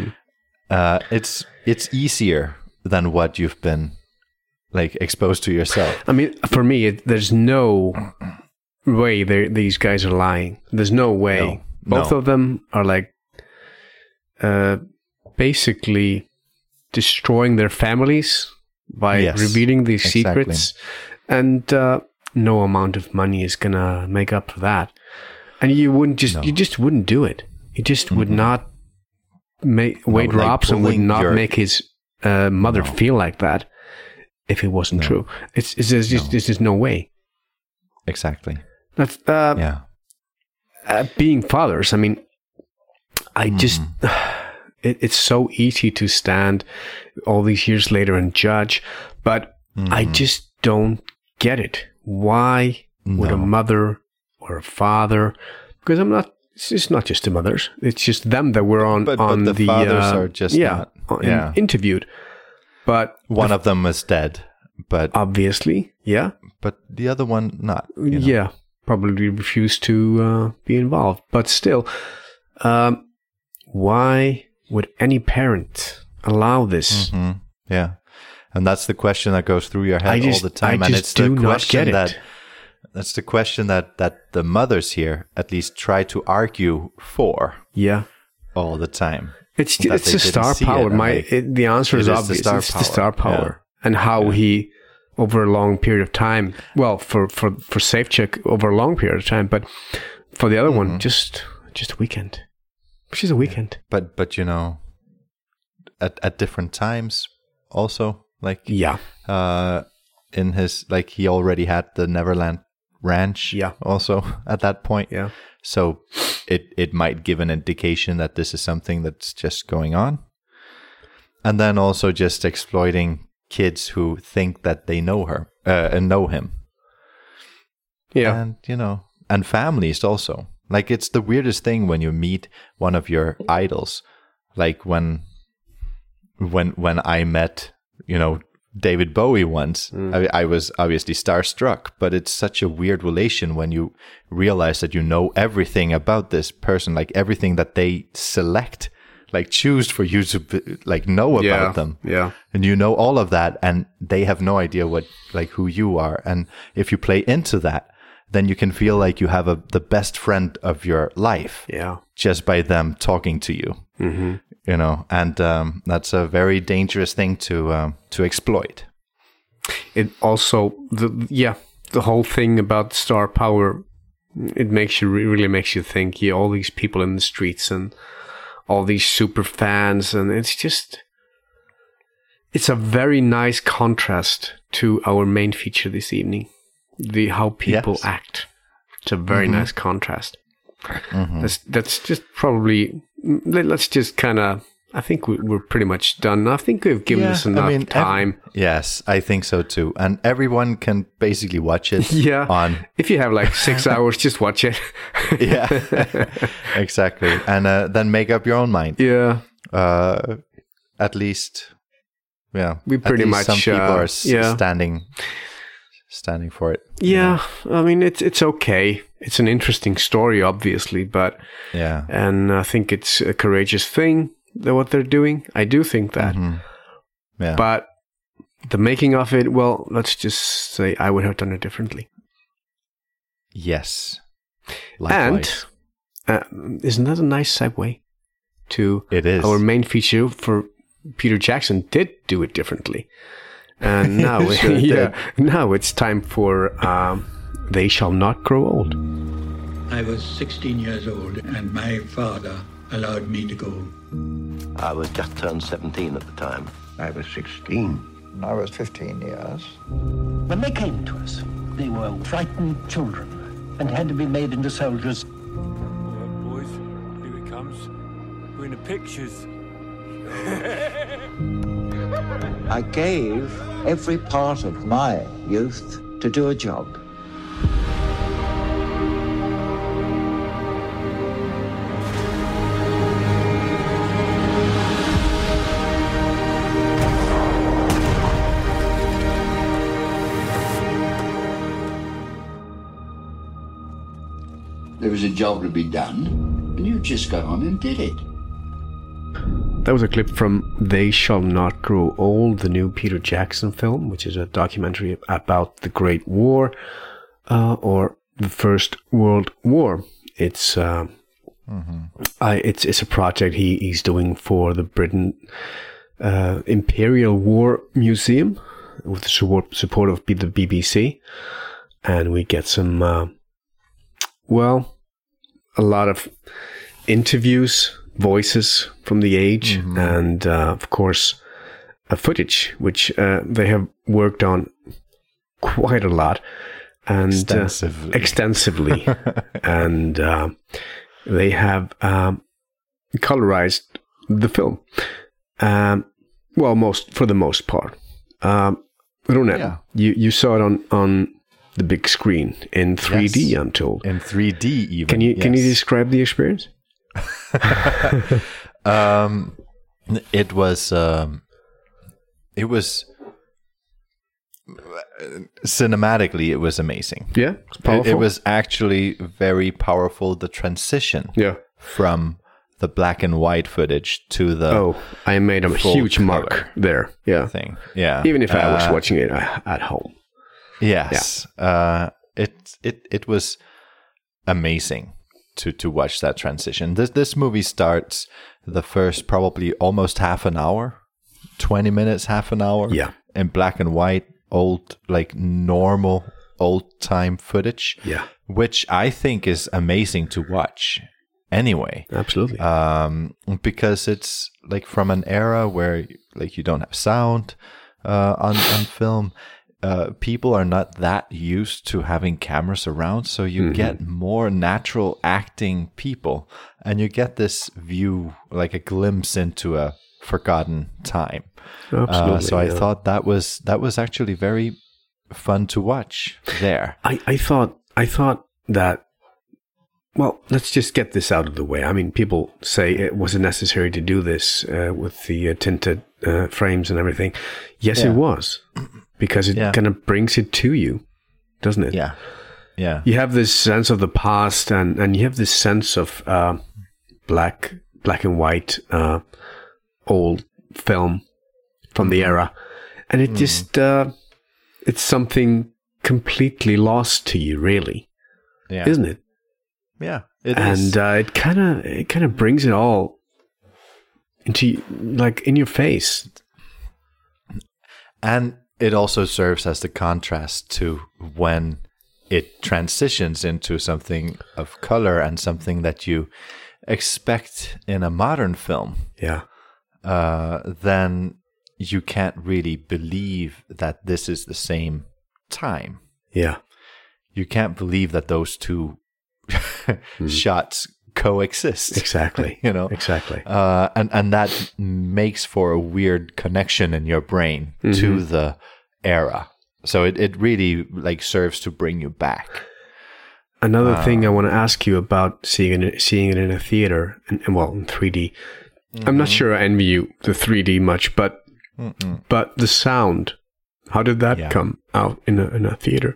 It's easier than what you've been like exposed to yourself. I mean, for me, there's no way these guys are lying. There's no way. Both of them are like basically destroying their families by revealing these secrets, and no amount of money is gonna make up for that. And you just wouldn't do it. You just would not make Wade Robson would not make his mother feel like that if it wasn't true. It's just no way. Exactly. That's being fathers. I mean, I just it's so easy to stand all these years later and judge, but I just don't get it. Why would a mother or a father? Because it's not just the mothers. It's just them that were on but the the fathers are just interviewed. But one of them is dead, but obviously, but the other one not. Probably refused to be involved. But still, why would any parent allow this? Yeah, and that's the question that goes through your head all the time, and it's the question that's the question that the mothers here at least try to argue for. Yeah, all the time. It's the star power. The answer is obvious. It's the star power, and how he, over a long period of time. Well, for SafeCheck over a long period of time, but for the other one, just a weekend. She's a weekend. But you know, at different times also, like in his, like, he already had the Neverland Ranch also at that point. Yeah. So it might give an indication that this is something that's just going on. And then also just exploiting kids who think that they know her and know him. Yeah. And, you know, and families also. Like, it's the weirdest thing when you meet one of your idols. Like when I met, you know, David Bowie once, I was obviously starstruck, but it's such a weird relation when you realize that you know everything about this person, like everything that they select, like choose for you to like know about them. Yeah. And you know all of that, and they have no idea who you are. And if you play into that, then you can feel like you have the best friend of your life. Yeah. Just by them talking to you. Mm-hmm. You know, and that's a very dangerous thing to exploit. It also, the whole thing about star power, it makes you really makes you think. All these people in the streets and all these super fans, and it's a very nice contrast to our main feature this evening, how people act. It's a very nice contrast. Mm-hmm. That's just probably. Let's just kind of. I think we're pretty much done. I think we've given this enough time. Yes, I think so too. And everyone can basically watch it. If you have like 6 hours, just watch it. Exactly. And then make up your own mind. Yeah. At least, we pretty much. Some people are standing for it. Yeah, I mean it's okay. It's an interesting story, obviously, but and I think it's a courageous thing what they're doing. I do think that. Mm-hmm. Yeah. But the making of it, well, let's just say I would have done it differently. Yes. Likewise. And isn't that a nice segue to our main feature for Peter Jackson did do it differently. And now, now it's time for They Shall Not Grow Old. I was 16 years old, and my father allowed me to go. I was just turned 17 at the time. I was 16. I was 15 years. When they came to us, they were frightened children and had to be made into soldiers. All right, boys, here it comes. We're in the pictures. I gave every part of my youth to do a job. There was a job to be done, and you just got on and did it. That was a clip from They Shall Not Grow Old, the new Peter Jackson film, which is a documentary about the Great War, or the First World War. It's it's a project he's doing for the Britain Imperial War Museum with the support of the BBC, and we get some a lot of interviews, voices from the age, and of course footage, which they have worked on quite a lot and extensively. And they have colorized the film, for the most part. Rune, you saw it on the big screen in 3D, yes. I'm told. In 3D even. Can you describe the experience? It was cinematically it was amazing. Yeah, it's powerful. It was actually very powerful, the transition from the black and white footage to the I made a huge mark there. Yeah. Thing. Yeah. Even if I was watching it at home. Yes. Yeah. It was amazing to watch that transition. This movie starts the first probably almost half an hour, 20 minutes, half an hour in black and white, old, like normal old time footage. Yeah. Which I think is amazing to watch anyway. Absolutely. Because it's like from an era where like you don't have sound on film. People are not that used to having cameras around, so you get more natural acting people, and you get this view, like a glimpse into a forgotten time. Absolutely. So I thought that was actually very fun to watch there. I thought that. Well, let's just get this out of the way. I mean, people say it wasn't necessary to do this with the tinted frames and everything. Yes, it was. Because it kind of brings it to you, doesn't it? Yeah. Yeah. You have this sense of the past, and you have this sense of black and white old film from the era. And it just, it's something completely lost to you, really. Yeah. Isn't it? Yeah, it is. And it kind of brings it all into, like, in your face. And it also serves as the contrast to when it transitions into something of color and something that you expect in a modern film. Yeah. Then you can't really believe that this is the same time. Yeah. You can't believe that those two shots coexist. Exactly. You know? Exactly. And that makes for a weird connection in your brain to the era. So it really like serves to bring you back. Another thing I want to ask you about seeing it in a theater, and in 3D. I'm not sure I envy you the 3D much, but the sound, how did that come out in a theater?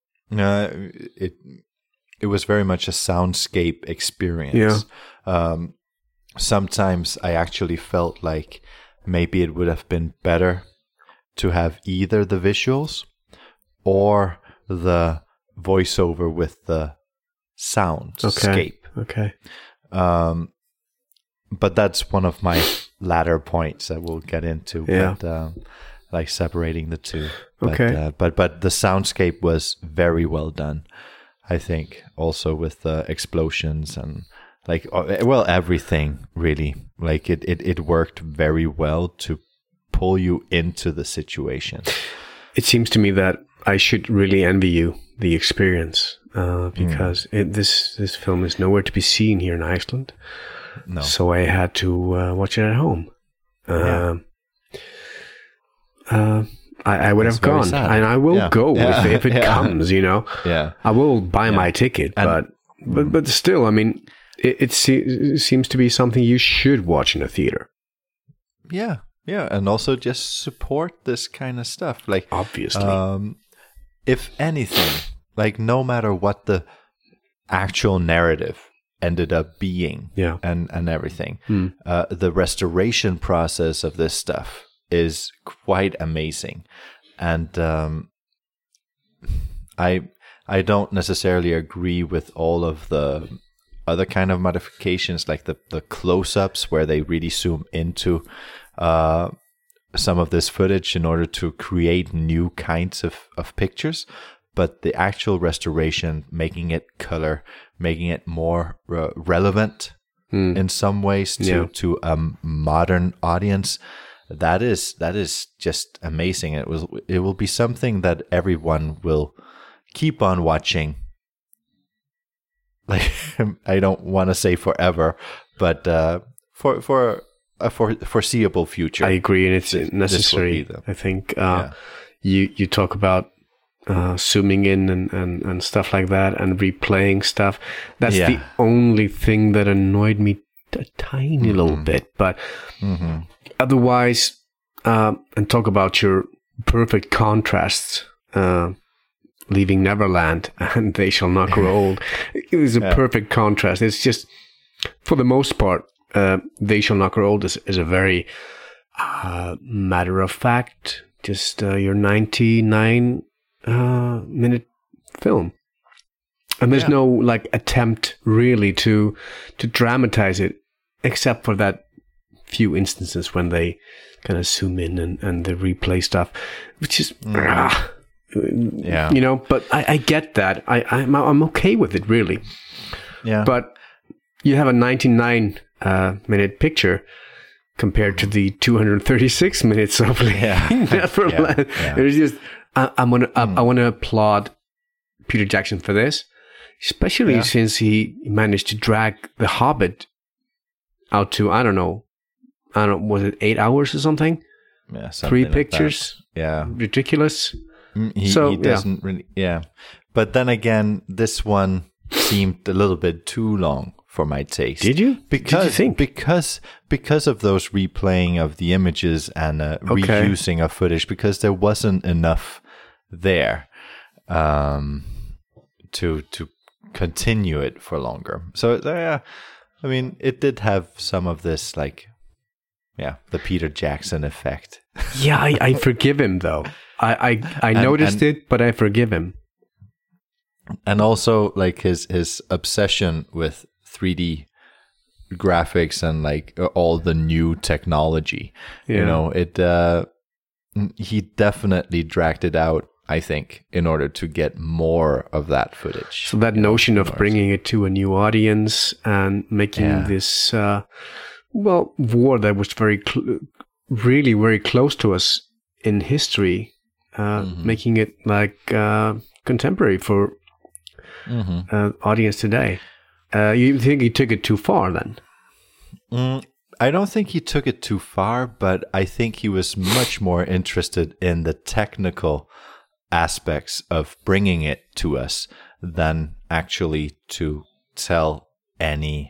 It was very much a soundscape experience. Yeah. Sometimes I actually felt like maybe it would have been better to have either the visuals or the voiceover with the soundscape. Okay. But that's one of my latter points that we'll get into. Yeah. But, like separating the two. But, Okay. But the soundscape was very well done, I think. Also with the explosions and like, well, everything really. Like it worked very well to pull you into the situation. It seems to me that I should really envy you the experience because this film is nowhere to be seen here in Iceland. No. So I had to watch it at home. I would have gone, and I will go if it comes. You know, I will buy my ticket, but still, I mean, it seems to be something you should watch in a theater. Yeah, and also just support this kind of stuff. Like, obviously, if anything, like no matter what the actual narrative ended up being, and everything, the restoration process of this stuff is quite amazing. And I don't necessarily agree with all of the other kind of modifications, like the close-ups where they really zoom into some of this footage in order to create new kinds of pictures. But the actual restoration, making it color, making it more relevant in some ways to a modern audience, that is just amazing. It will be something that everyone will keep on watching. Like, I don't want to say forever, but for a foreseeable future. I agree, and it's necessary. I think you talk about zooming in and stuff like that, and replaying stuff. That's the only thing that annoyed me a tiny little bit, but otherwise, and talk about your perfect contrasts, Leaving Neverland and They Shall Not Grow Old. It was a perfect contrast. It's just, for the most part, They Shall Not Grow Old is a very matter of fact, just your 99 minute film. And there's no like attempt really to dramatize it, except for that few instances when they kind of zoom in and they replay stuff, which is you know. But I get that. I'm okay with it, really. Yeah. But you have a 99 minute picture compared to the 236 minutes of Neverland. It's just I want to applaud Peter Jackson for this, especially since he managed to drag The Hobbit out to I don't know, was it 8 hours or something? Yeah, 3 pictures. Like yeah, ridiculous. He doesn't really. Yeah, but then again, this one seemed a little bit too long for my taste. Did you? Because of those replaying of the images and reusing of footage, because there wasn't enough there to continue it for longer. So I mean, it did have some of this, like, the Peter Jackson effect. Yeah, I forgive him though. I noticed it, but I forgive him. And also, like, his obsession with 3D graphics and like all the new technology. You know, he definitely dragged it out, I think, in order to get more of that footage. So that notion of bringing it to a new audience and making this war that was really very close to us in history, making it like contemporary for audience today. You think he took it too far then? I don't think he took it too far, but I think he was much more interested in the technical aspects of bringing it to us than actually to tell any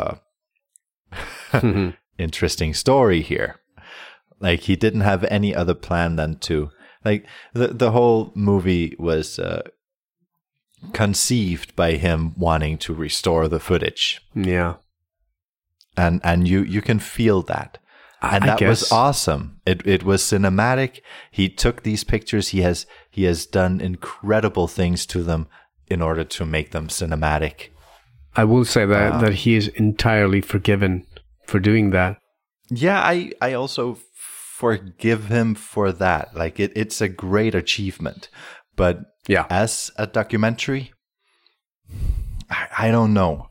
interesting story here. Like, he didn't have any other plan than to, like, the whole movie was conceived by him wanting to restore the footage. Yeah. And you can feel that. And that was awesome. It was cinematic. He took these pictures. He has done incredible things to them in order to make them cinematic. I will say that he is entirely forgiven for doing that. Yeah, I also forgive him for that. Like it's a great achievement, but yeah, as a documentary, I don't know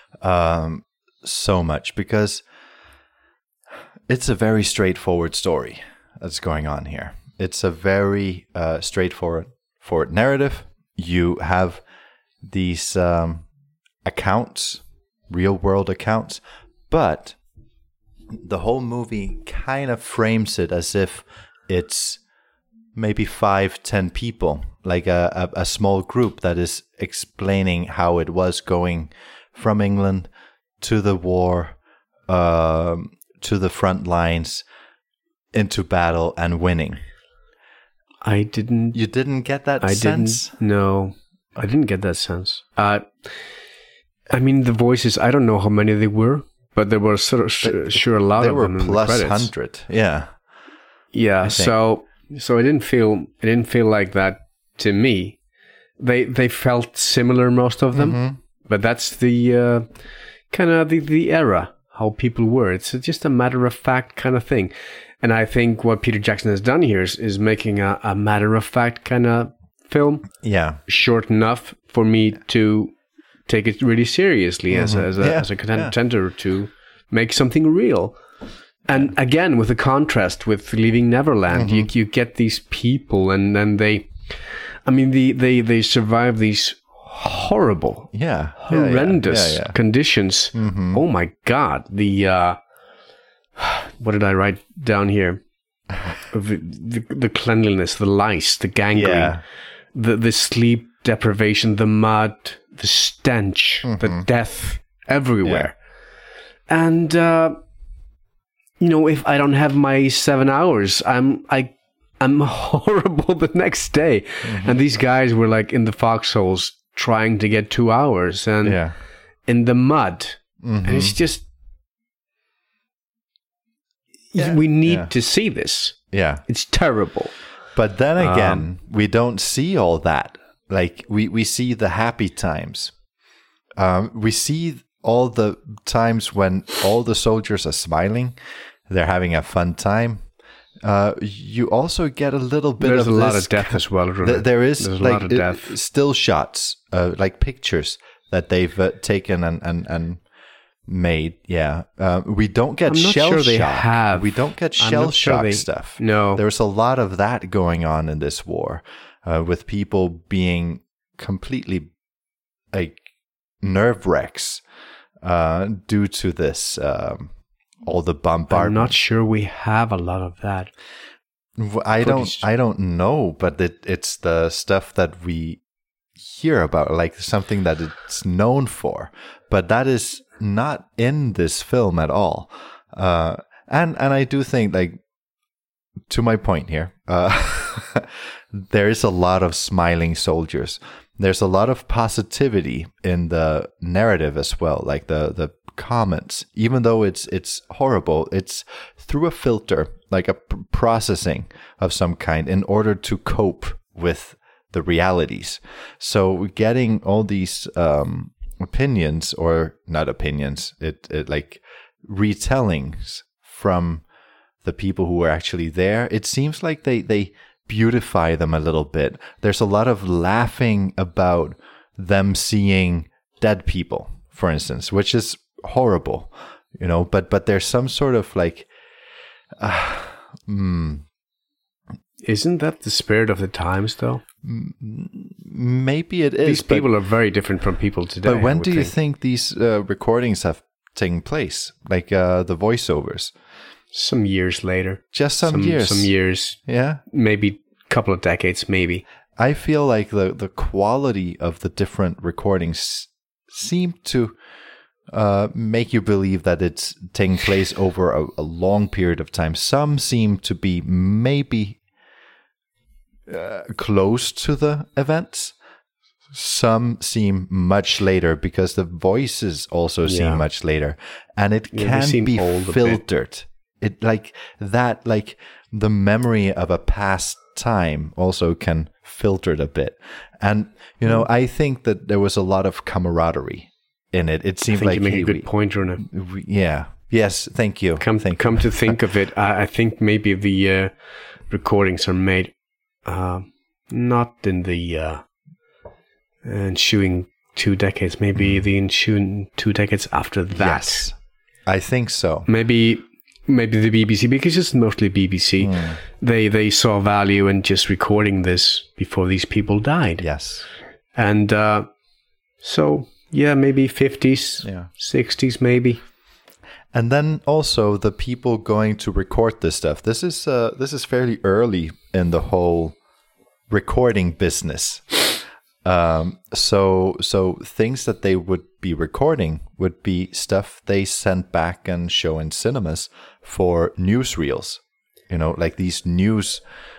so much, because it's a very straightforward story that's going on here. It's a very straightforward narrative. You have these accounts, real world accounts, but the whole movie kind of frames it as if it's maybe 5-10 people, like a small group that is explaining how it was going from England to the war, to the front lines, into battle and winning. You didn't get that sense? No, I didn't get that sense. I mean, the voices, I don't know how many they were, but there were sure a lot of them in the credits. There were plus 100, yeah. Yeah, so it didn't feel like that to me. They felt similar, most of them, but that's the kind of the era, how people were. It's just a matter of fact kind of thing. And I think what Peter Jackson has done here is making a matter of fact kind of film. Yeah. Short enough for me to take it really seriously as a contender to make something real. And again, with the contrast with Leaving Neverland, you get these people, and then they survive these horrible, horrendous conditions. Oh my God! What did I write down here? The cleanliness, the lice, the gangrene, the sleep deprivation, the mud, the stench, the death everywhere. And if I don't have my 7 hours, I'm horrible the next day. And these guys were like in the foxholes trying to get 2 hours and in the mud. And it's just, we need to see this. Yeah. It's terrible. But then again, we don't see all that. Like, we see the happy times. We see all the times when all the soldiers are smiling. They're having a fun time. You also get a little bit There's of a lot of death as well. There's a like lot of death. Still shots, like pictures that they've taken and made. Yeah, we don't get shell shock. We don't get shell shock stuff. No, there's a lot of that going on in this war, with people being completely like nerve wrecks due to this. All the bombardment. I'm not sure we have a lot of that. I don't know, but it's the stuff that we hear about, like something that it's known for. But that is not in this film at all. And I do think, like, to my point here, there is a lot of smiling soldiers. There's a lot of positivity in the narrative as well, like the comments. Even though it's horrible, it's through a filter, like a processing of some kind, in order to cope with the realities. So getting all these opinions, or not opinions, it like retellings from the people who were actually there, it seems like they beautify them a little bit. There's a lot of laughing about them seeing dead people, for instance, which is horrible, but there's some sort of like Isn't that the spirit of the times, though? Maybe it is. These people are very different from people today. But when do you think these recordings have taken place? Like the voiceovers? Some years later. Just some years? Some years. Yeah? Maybe a couple of decades, maybe. I feel like the quality of the different recordings seem to make you believe that it's taking place over a long period of time. Some seem to be maybe close to the events. Some seem much later, because the voices also seem much later, and it can be filtered. It like that, like the memory of a past time also can filter it a bit. And I think that there was a lot of camaraderie in it. It seemed like you make a good point, Rune. Yeah, Yes, thank you. Come to think of it, I think maybe the recordings are made not in the ensuing 2 decades, maybe the ensuing 2 decades after that. Yes, I think so. Maybe the BBC, because it's mostly BBC, they saw value in just recording this before these people died. Yes. And so, yeah, maybe 50s, 60s, maybe. And then also the people going to record this stuff. This is fairly early in the whole recording business. So things that they would be recording would be stuff they sent back and show in cinemas for newsreels. You know, like these news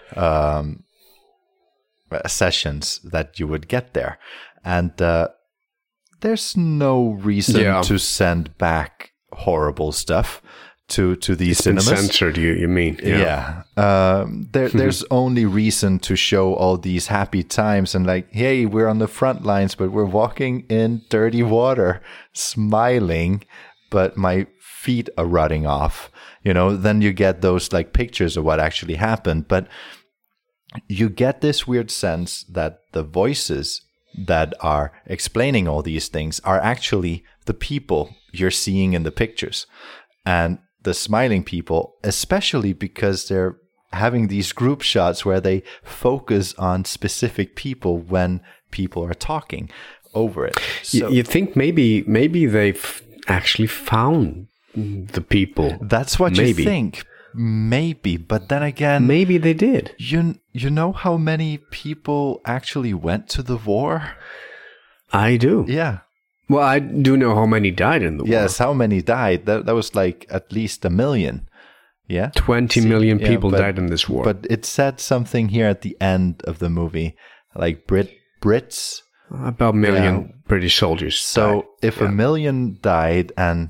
sessions that you would get there. And there's no reason to send back horrible stuff to these cinemas. Been censored, you mean? Yeah. There's only reason to show all these happy times and like, hey, we're on the front lines, but we're walking in dirty water, smiling, but my feet are rotting off. You know, then you get those like pictures of what actually happened, but you get this weird sense that the voices that are explaining all these things are actually the people you're seeing in the pictures. And the smiling people, especially because they're having these group shots where they focus on specific people when people are talking over it. So, you think maybe they've actually found the people. That's what you think. Maybe, but then again, maybe they did. You know how many people actually went to the war? I do. Yeah. Well, I do know how many died in the war. Yes, how many died? That was like at least 1 million. Yeah, 20 million people died in this war. But it said something here at the end of the movie, like Brits. About 1 million British soldiers. So died. If 1 million died and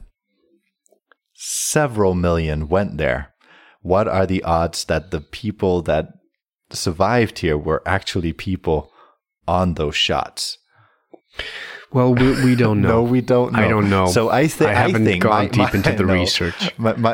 several million went there, what are the odds that the people that survived here were actually people on those shots? Well, we don't know. No, we don't know. I don't know. So I haven't gone deep into the research.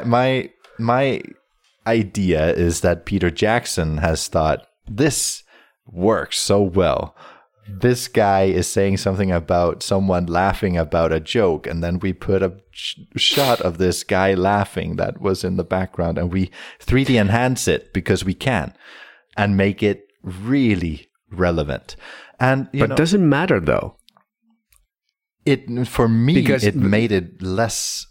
My idea is that Peter Jackson has thought, this works so well. This guy is saying something about someone laughing about a joke, and then we put a shot of this guy laughing that was in the background, and we 3D enhance it because we can, and make it really relevant. And but does it matter though? For me, it made it less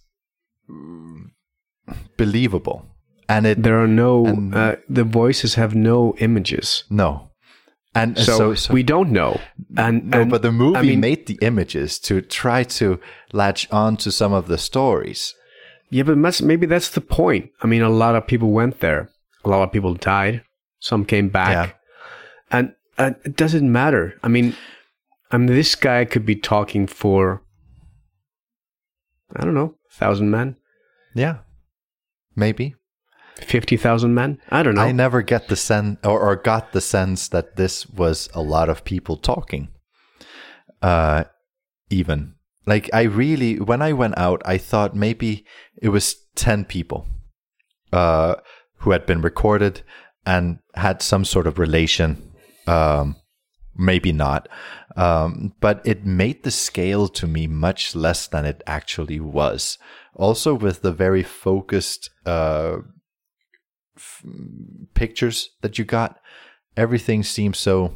believable, and there are no the voices have no images. No. And so we don't know. But the movie made the images to try to latch on to some of the stories. Yeah, but maybe that's the point. I mean, a lot of people went there. A lot of people died. Some came back. Yeah. And it doesn't matter. I mean, this guy could be talking for, I don't know, 1,000 men. Yeah, maybe. 50,000 men? I don't know. I never get the sense or got the sense that this was a lot of people talking. Even like when I went out, I thought maybe it was 10 people who had been recorded and had some sort of relation. Maybe not. But it made the scale to me much less than it actually was. Also with the very focused pictures that you got, everything seems so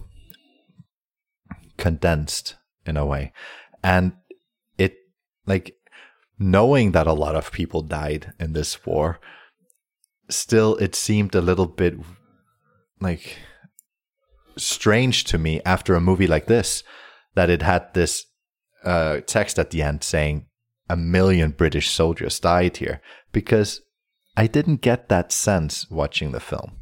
condensed in a way, and it like knowing that a lot of people died in this war, still it seemed a little bit like strange to me after a movie like this that it had this text at the end saying 1 million British soldiers died here, because I didn't get that sense watching the film.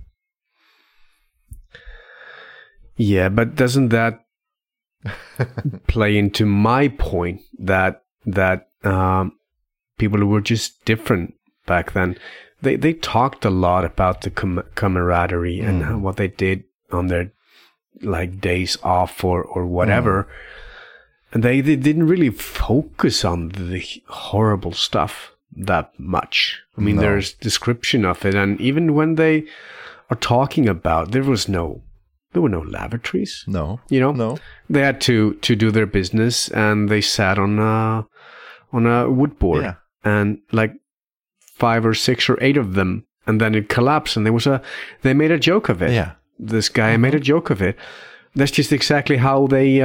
Yeah, but doesn't that play into my point that people were just different back then? They talked a lot about the camaraderie and what they did on their like days off or whatever. And they didn't really focus on the horrible stuff. that much. I mean, No. there's description of it, and even when they are talking about, there were no lavatories. No, no. They had to do their business, and they sat on a wood board, Yeah. and like 5 or 6 or 8 of them, and then it collapsed, and they made a joke of it. Yeah. This guy made a joke of it. That's just exactly how they.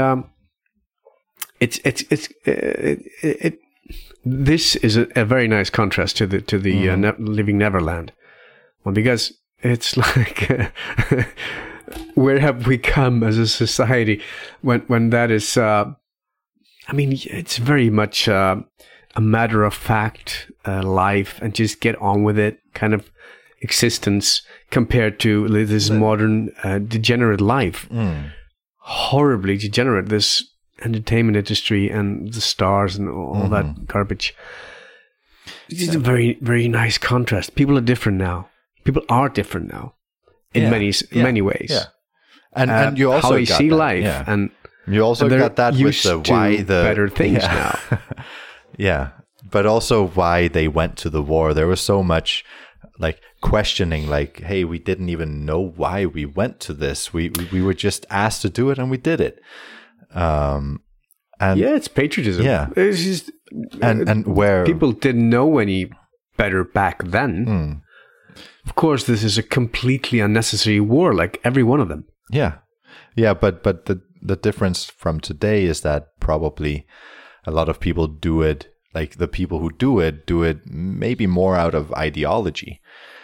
This is a very nice contrast to the Living Neverland one, because it's like where have we come as a society when that is. I mean, it's very much a matter of fact life, and just get on with it kind of existence compared to this modern degenerate life. Horribly degenerate, this entertainment industry and the stars and all that garbage. It's a very, very nice contrast. People are different now. People are different now in many ways. Yeah. And you also how they got see that, life, yeah. and you also they're got that with used the to why the better things now. Yeah, but also why they went to the war. There was so much like questioning, like, hey, we didn't even know why we went to this. We were just asked to do it, and we did it. And yeah, it's patriotism. Yeah, it's just and where people didn't know any better back then. Of course, this is a completely unnecessary war, like every one of them. Yeah, but the difference from today is that probably a lot of people do it. Like the people who do it maybe more out of ideology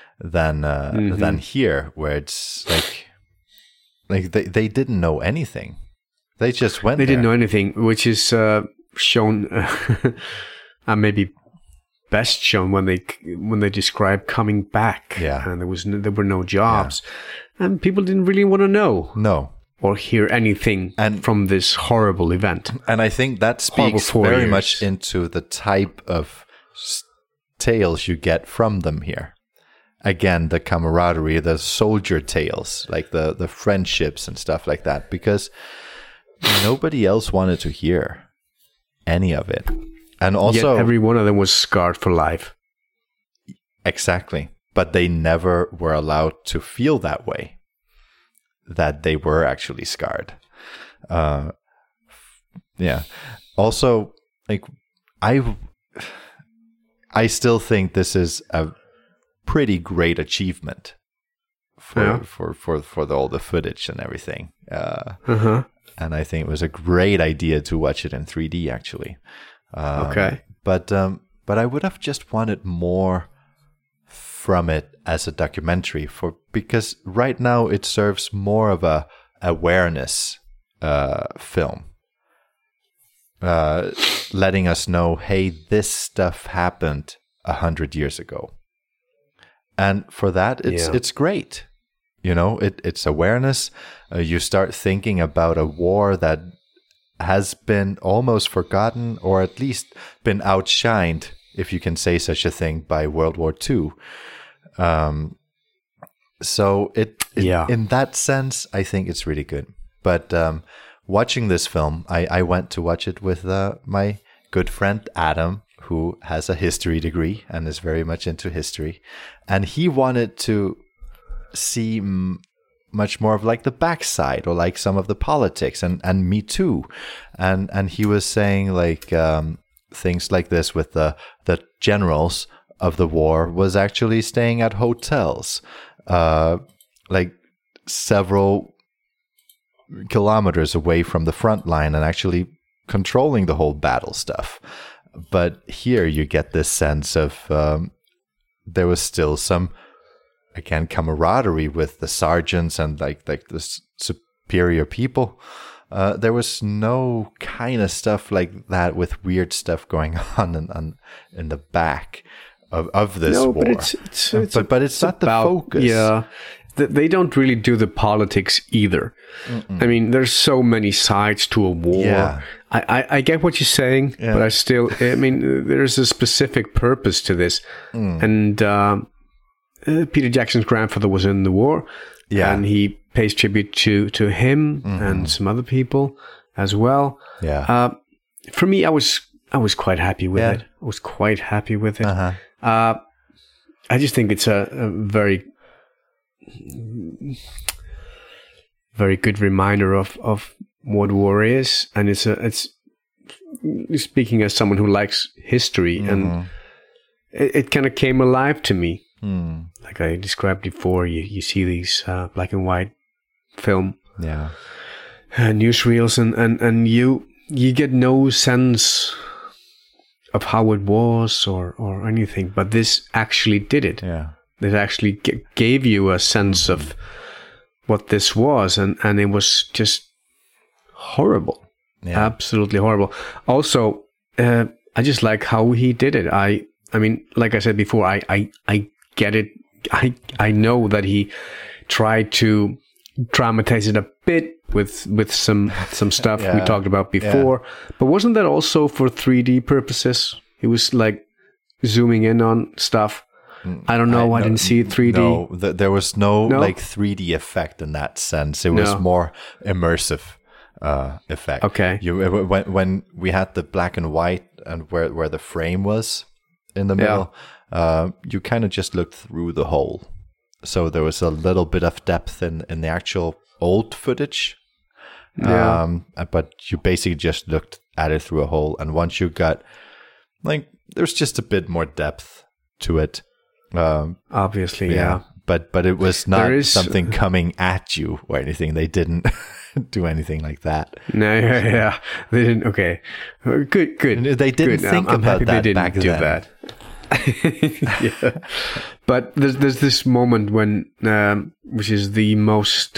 than here, where it's like they didn't know anything. They just went. They there. didn't know anything, which is shown, and maybe best shown when they describe coming back. Yeah, and there were no jobs, and people didn't really want to know. Or hear anything from this horrible event. And I think that speaks very much into the type of tales you get from them here. Again, the camaraderie, the soldier tales, like the friendships and stuff like that, because nobody else wanted to hear any of it. And also, yet every one of them was scarred for life. Exactly. But they never were allowed to feel that way, that they were actually scarred. Yeah. Also, like, I still think this is a pretty great achievement for all the footage and everything. And I think it was a great idea to watch it in 3D, actually. Okay. But I would have just wanted more from it as a documentary, because right now it serves more of a awareness film, letting us know, hey, this stuff happened 100 years ago, and for that it's great. You know, it's awareness. You start thinking about a war that has been almost forgotten, or at least been outshined, if you can say such a thing, by World War II. So in that sense, I think it's really good. But watching this film, I went to watch it with my good friend Adam, who has a history degree and is very much into history. And he wanted to see much more of like the backside, or like some of the politics, and me too. And he was saying like things like this with the generals of the war was actually staying at hotels, like several kilometers away from the front line, and actually controlling the whole battle stuff. But here you get this sense of there was still some, again, camaraderie with the sergeants and like the superior people. There was no kind of stuff like that with weird stuff going on in the back of this war. But it's not the focus. Yeah, they don't really do the politics either. I mean, there's so many sides to a war. Yeah. I get what you're saying, but I mean, there's a specific purpose to this. And Peter Jackson's grandfather was in the war, and he pays tribute to him and some other people as well. Yeah. For me, I was I was quite happy with it. I was quite happy with it. I just think it's a very, very good reminder of what war is, and it's speaking as someone who likes history, and it kind of came alive to me. Like I described before, you see these black and white film newsreels, and you get no sense of how it was or anything, but this actually did it. This actually gave you a sense of what this was, and it was just horrible. Absolutely horrible. Also, I just like how he did it. I mean, like I said before, I get it. I know that he tried to dramatize it a bit with some stuff we talked about before, but wasn't that also for 3D purposes? He was like zooming in on stuff. I don't know. I didn't see 3D. No, there was no like 3D effect in that sense. It was more immersive effect. Okay. When we had the black and white and where the frame was in the middle, you kind of just looked through the hole. So there was a little bit of depth in the actual old footage. But you basically just looked at it through a hole. And once you got, like, there's just a bit more depth to it. Obviously, But it was not something coming at you or anything. They didn't do anything like that. No, they didn't. Okay, good. They didn't think about that back then. That. But there's this moment when, which is the most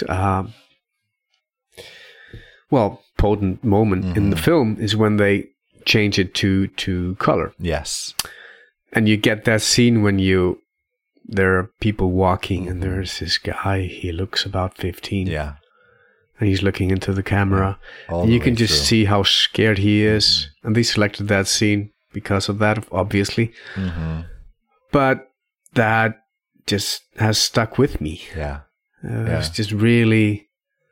potent moment in the film, is when they change it to color. Yes, and you get that scene when there are people walking, and there's this guy. He looks about 15. Yeah. And he's looking into the camera. And you can just see how scared he is. And they selected that scene because of that, obviously. But that just has stuck with me. It's just really,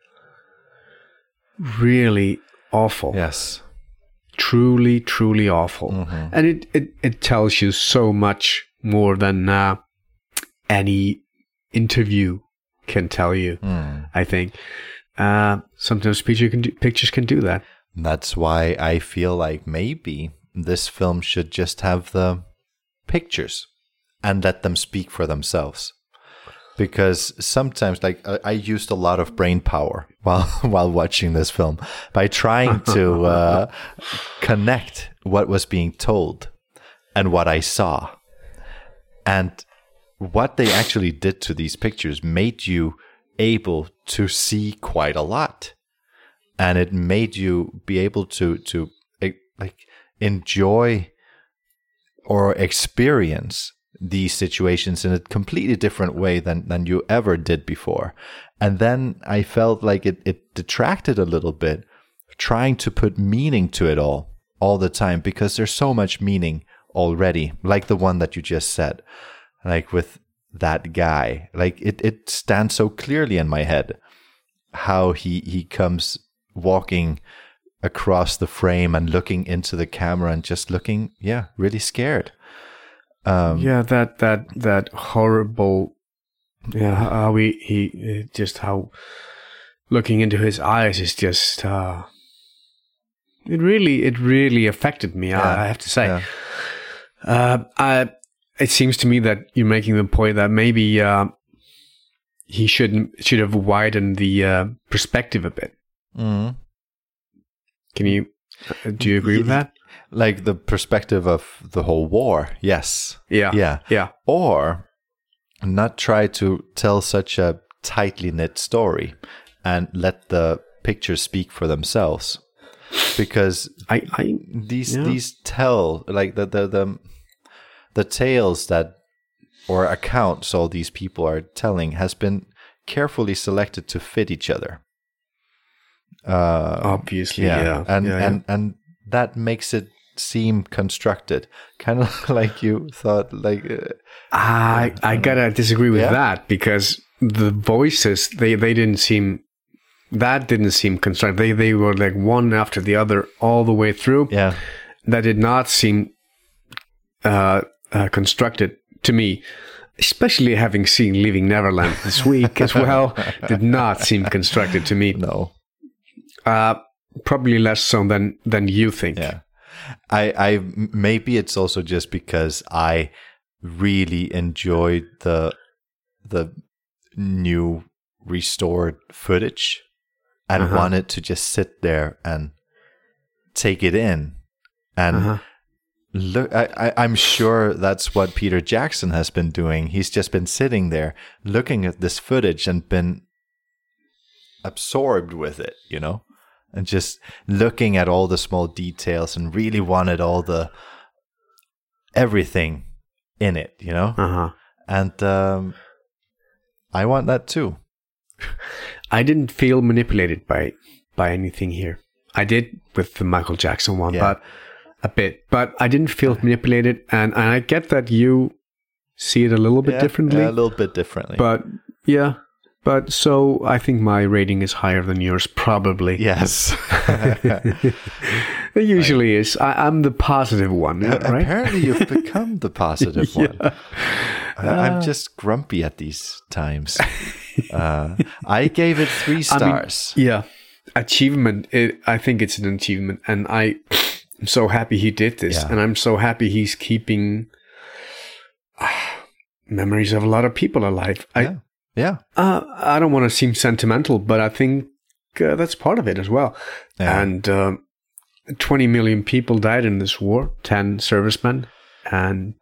really awful. Yes. Truly, truly awful. And it tells you so much more than any interview can tell you, I think. Sometimes pictures can do that. That's why I feel like maybe this film should just have the pictures and let them speak for themselves. Because sometimes, like, I used a lot of brain power while watching this film by trying to connect what was being told and what I saw. And what they actually did to these pictures made you able to see quite a lot, and it made you be able to like enjoy or experience these situations in a completely different way than you ever did before. And then I felt like it detracted a little bit, trying to put meaning to it all the time, because there's so much meaning already, like the one that you just said, like with that guy. Like it stands so clearly in my head how he comes walking across the frame and looking into the camera and just looking really scared. That horrible how he just how looking into his eyes is just it really affected me. I have to say. It seems to me that you're making the point that maybe he should have widened the perspective a bit. Mm. Do you agree with that? Like the perspective of the whole war? Yes. Yeah. Or not try to tell such a tightly knit story and let the pictures speak for themselves, because these tell, like the tales that or accounts all these people are telling has been carefully selected to fit each other. Obviously, and that makes it seem constructed, kind of like you thought. Like I gotta disagree with that, because the voices they didn't seem constructed. They were like one after the other all the way through. Yeah. that did not seem constructed to me, especially having seen Leaving Neverland this week as well, did not seem constructed to me. No. Probably less so than you think. Yeah. I maybe it's also just because I really enjoyed the new restored footage and wanted to just sit there and take it in. And look, I'm sure that's what Peter Jackson has been doing. He's just been sitting there looking at this footage and been absorbed with it, you know, and just looking at all the small details and really wanted all the everything in it, you know. And I want that too. I didn't feel manipulated by anything here. I did with the Michael Jackson one, but a bit. But I didn't feel manipulated, and I get that you see it a little bit differently. Yeah, a little bit differently. But but so I think my rating is higher than yours, probably. Yes. It usually is. I'm the positive one, right? Apparently you've become the positive one. I'm just grumpy at these times. I gave it 3 stars. I mean, achievement. I think it's an achievement, and I'm so happy he did this, and I'm so happy he's keeping memories of a lot of people alive. I don't want to seem sentimental, but I think that's part of it as well. Yeah. And 20 million people died in this war, 10 servicemen, and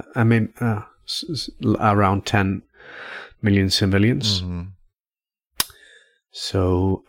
around 10 million civilians. So,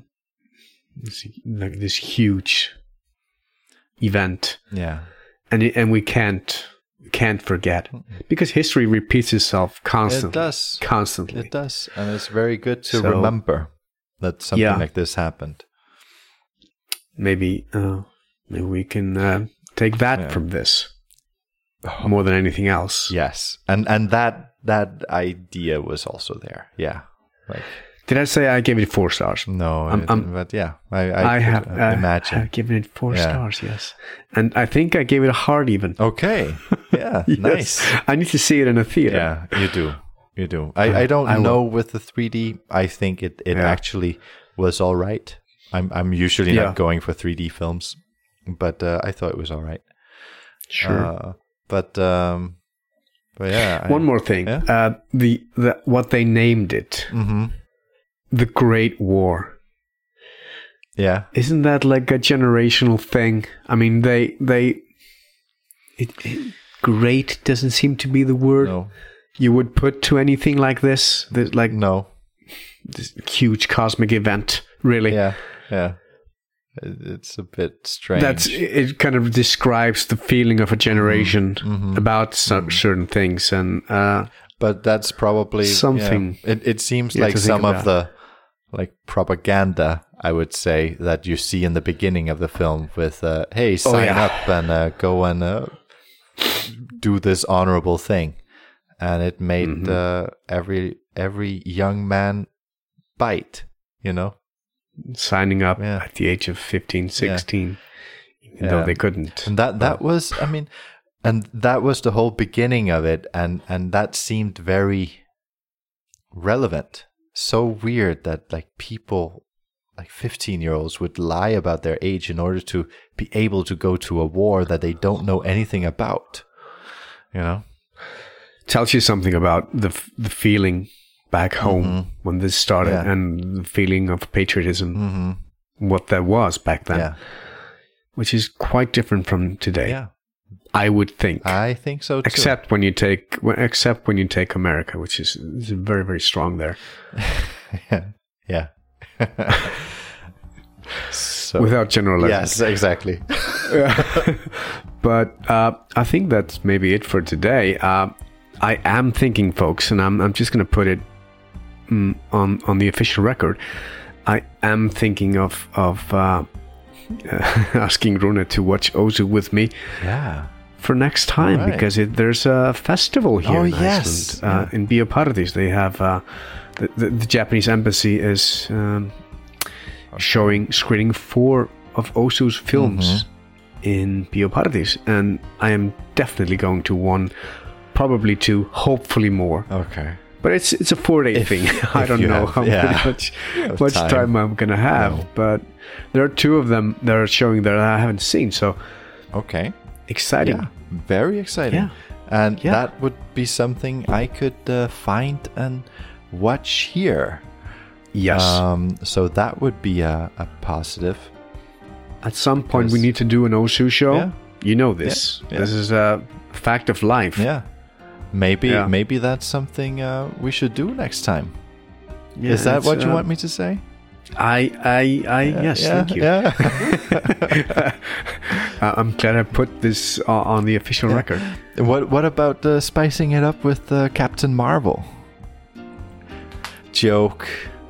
like this huge event. Yeah. And we can't forget, because history repeats itself constantly. It does. Constantly. It does. And it's very good to remember that something like this happened. Maybe we can take that from this more than anything else. Yes. And that idea was also there. Yeah. Like, did I say I gave it 4 stars? No, but yeah, I have imagine. I've given it 4 stars, yes. And I think I gave it a heart even. Okay. Yeah, yes. Nice. I need to see it in a theater. Yeah, you do. I don't know with the 3D. I think it actually was all right. I'm usually not going for 3D films, but I thought it was all right. Sure. But yeah. One more thing. Yeah? The what they named it. The Great War. Yeah. Isn't that like a generational thing? I mean, great doesn't seem to be the word you would put to anything like this. This huge cosmic event, really. Yeah. It's a bit strange. It kind of describes the feeling of a generation about certain things, and but that's probably something. It seems like some of the propaganda, I would say, that you see in the beginning of the film with hey, sign up and go and do this honorable thing, and it made every young man bite, you know, signing up at the age of 15, 16, even though they couldn't. And that was, I mean, and that was the whole beginning of it, and that seemed very relevant. So weird that like people, like 15-year-olds, would lie about their age in order to be able to go to a war that they don't know anything about. You know, tells you something about the feeling back home when this started, and the feeling of patriotism, what that was back then, which is quite different from today. Yeah, I would think. I think so too. Except when you take America, which is very, very strong there. Yeah. So, without generalizing. Yes, exactly. But I think that's maybe it for today. I am thinking, folks, and I'm just going to put it on the official record. I am thinking of asking Rune to watch Ozu with me. Yeah. For next time, because there's a festival here in Iceland, in Bíóparadís. They have the Japanese embassy is screening 4 of Ozu's films in Biopartis, and I am definitely going to one, probably two, hopefully more. Okay. But it's a 4-day thing. I don't know how much time I'm gonna have, but there are two of them that are showing that I haven't seen. So, okay, exciting, very exciting, and that would be something I could find and watch here. Yes. So that would be a positive. At some point, we need to do an Ozu show. Yeah. You know this. Yeah. This is a fact of life. Yeah. Maybe that's something we should do next time. Yeah, is that what you want me to say? Yes, thank you. Yeah. I'm glad I put this on the official record. What about spicing it up with Captain Marvel? Joke.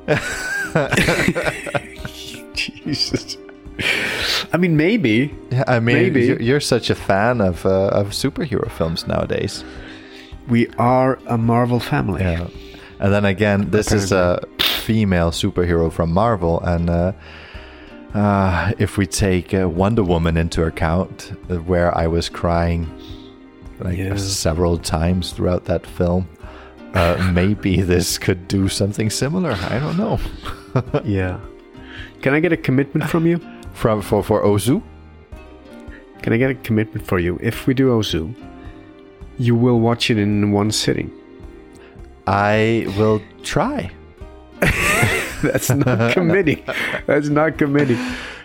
Jesus. I mean, maybe. Yeah, I mean, maybe. You're such a fan of superhero films nowadays. We are a Marvel family. Yeah. And then again, this is a female superhero from Marvel, and if we take Wonder Woman into account, where I was crying several times throughout that film, maybe this could do something similar. I don't know. Yeah. Can I get a commitment from you? For Ozu? Can I get a commitment for you? If we do Ozu, you will watch it in one sitting. I will try. That's not committing. That's not committing.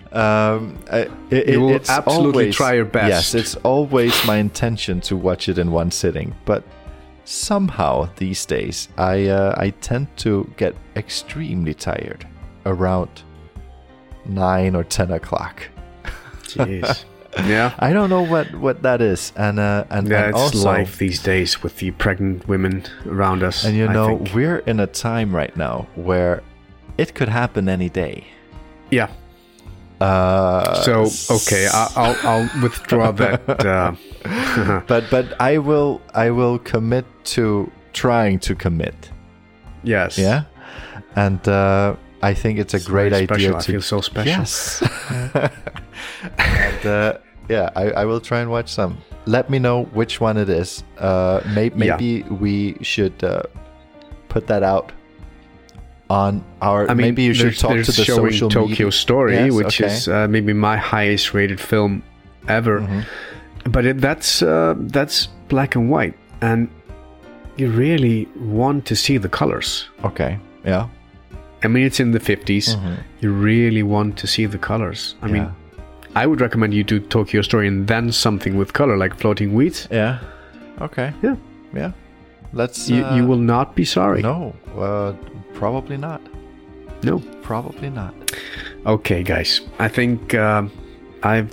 You will absolutely try your best. Yes, it's always my intention to watch it in one sitting, but somehow these days I tend to get extremely tired around 9 or 10 o'clock. Jeez. Yeah, I don't know what that is, and it's also life these days with the pregnant women around us. And we're in a time right now where it could happen any day. Yeah. So okay, I'll withdraw that. But I will commit to trying to commit. Yes. Yeah. And I think it's a great idea. I feel so special. Yes. And I will try and watch some. Let me know which one it is. Maybe we should put that out on our. Maybe you should talk to the social Tokyo media. Story, which is maybe my highest rated film ever. Mm-hmm. But that's black and white, and you really want to see the colors. Okay. Yeah. I mean, it's in the 50s. Mm-hmm. You really want to see the colors. I mean, I would recommend you do Tokyo Story and then something with color, like Floating Weeds. Yeah. Okay. Yeah. Yeah. Let's. You will not be sorry. No. Probably not. No. Probably not. Okay, guys. I think I've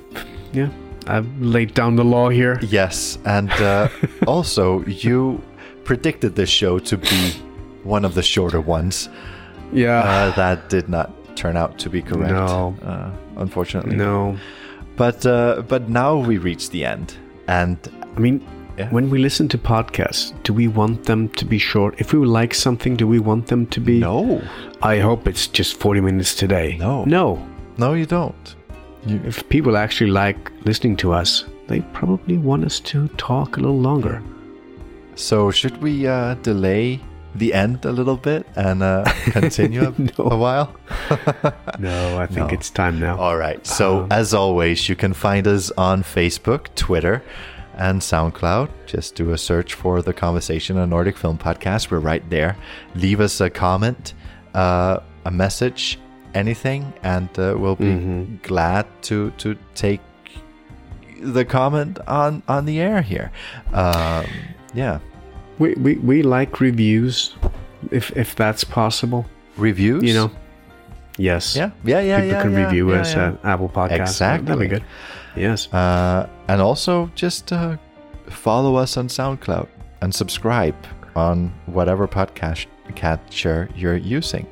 laid down the law here. Yes, and also you predicted this show to be one of the shorter ones. Yeah. That did not turn out to be correct. No. Unfortunately. No. But now we reach the end. And I mean, when we listen to podcasts, do we want them to be short? If we like something, do we want them to be... No. I hope it's just 40 minutes today. No. No, you don't. If people actually like listening to us, they probably want us to talk a little longer. So should we delay the end a little bit and continue a while? No, I think it's time now. All right. So as always, you can find us on Facebook, Twitter, and SoundCloud. Just do a search for The Conversation, a Nordic Film Podcast. We're right there. Leave us a comment, a message, anything, and we'll be glad to take the comment on the air here. Yeah. We like reviews, if that's possible. Reviews? You know? Yes. Yeah. People can review us at Apple Podcasts. Exactly. That'd be good. Yes. And also just follow us on SoundCloud and subscribe on whatever podcast catcher you're using.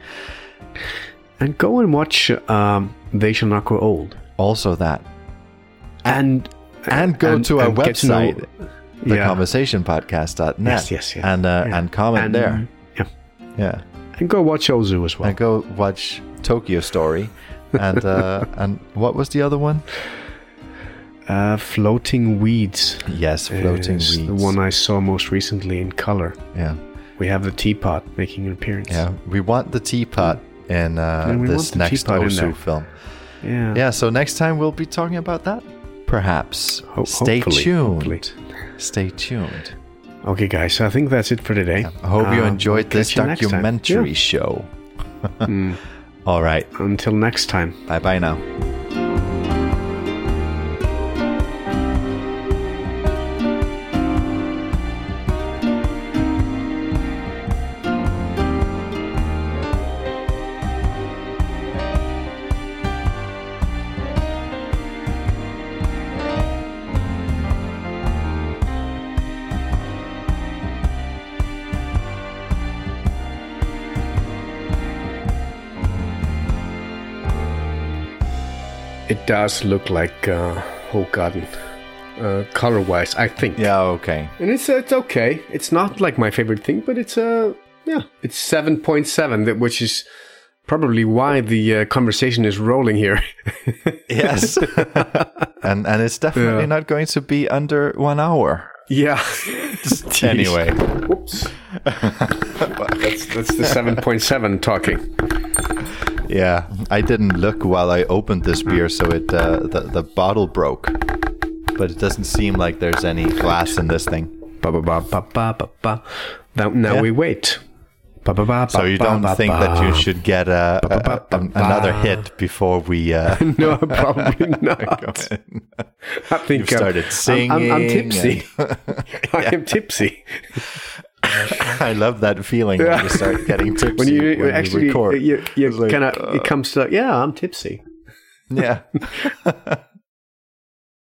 And go and watch They Shall Not Grow Old. Also that. And go to our website, theconversationpodcast.net. Yes. And comment there. Yeah. And go watch Ozu as well. And go watch Tokyo Story. And and what was the other one? Floating Weeds. Yes, Floating is Weeds. The one I saw most recently in color. Yeah. We have the teapot making an appearance. Yeah, we want the teapot in this next Ozu film. Yeah. Yeah, so next time we'll be talking about that. Perhaps. Stay tuned. Hopefully. Stay tuned. Okay, guys, so I think that's it for today. Yeah, I hope you enjoyed this catch you next time. documentary show. All right. Until next time. Bye-bye now. It does look like Hogarden, color-wise, I think. Yeah, okay. And it's okay. It's not like my favorite thing, but it's it's 7.7, which is probably why the conversation is rolling here. Yes, and it's definitely not going to be under 1 hour. Yeah. Anyway, whoops. That's the 7.7 talking. Yeah, I didn't look while I opened this beer, so it the bottle broke. But it doesn't seem like there's any glass in this thing. Now we wait. So you don't think that you should get another hit before we... No, probably not. I think you started singing. I'm tipsy. I am tipsy. I love that feeling when you start getting tipsy when you record. You kind of, it comes to, I'm tipsy. Yeah.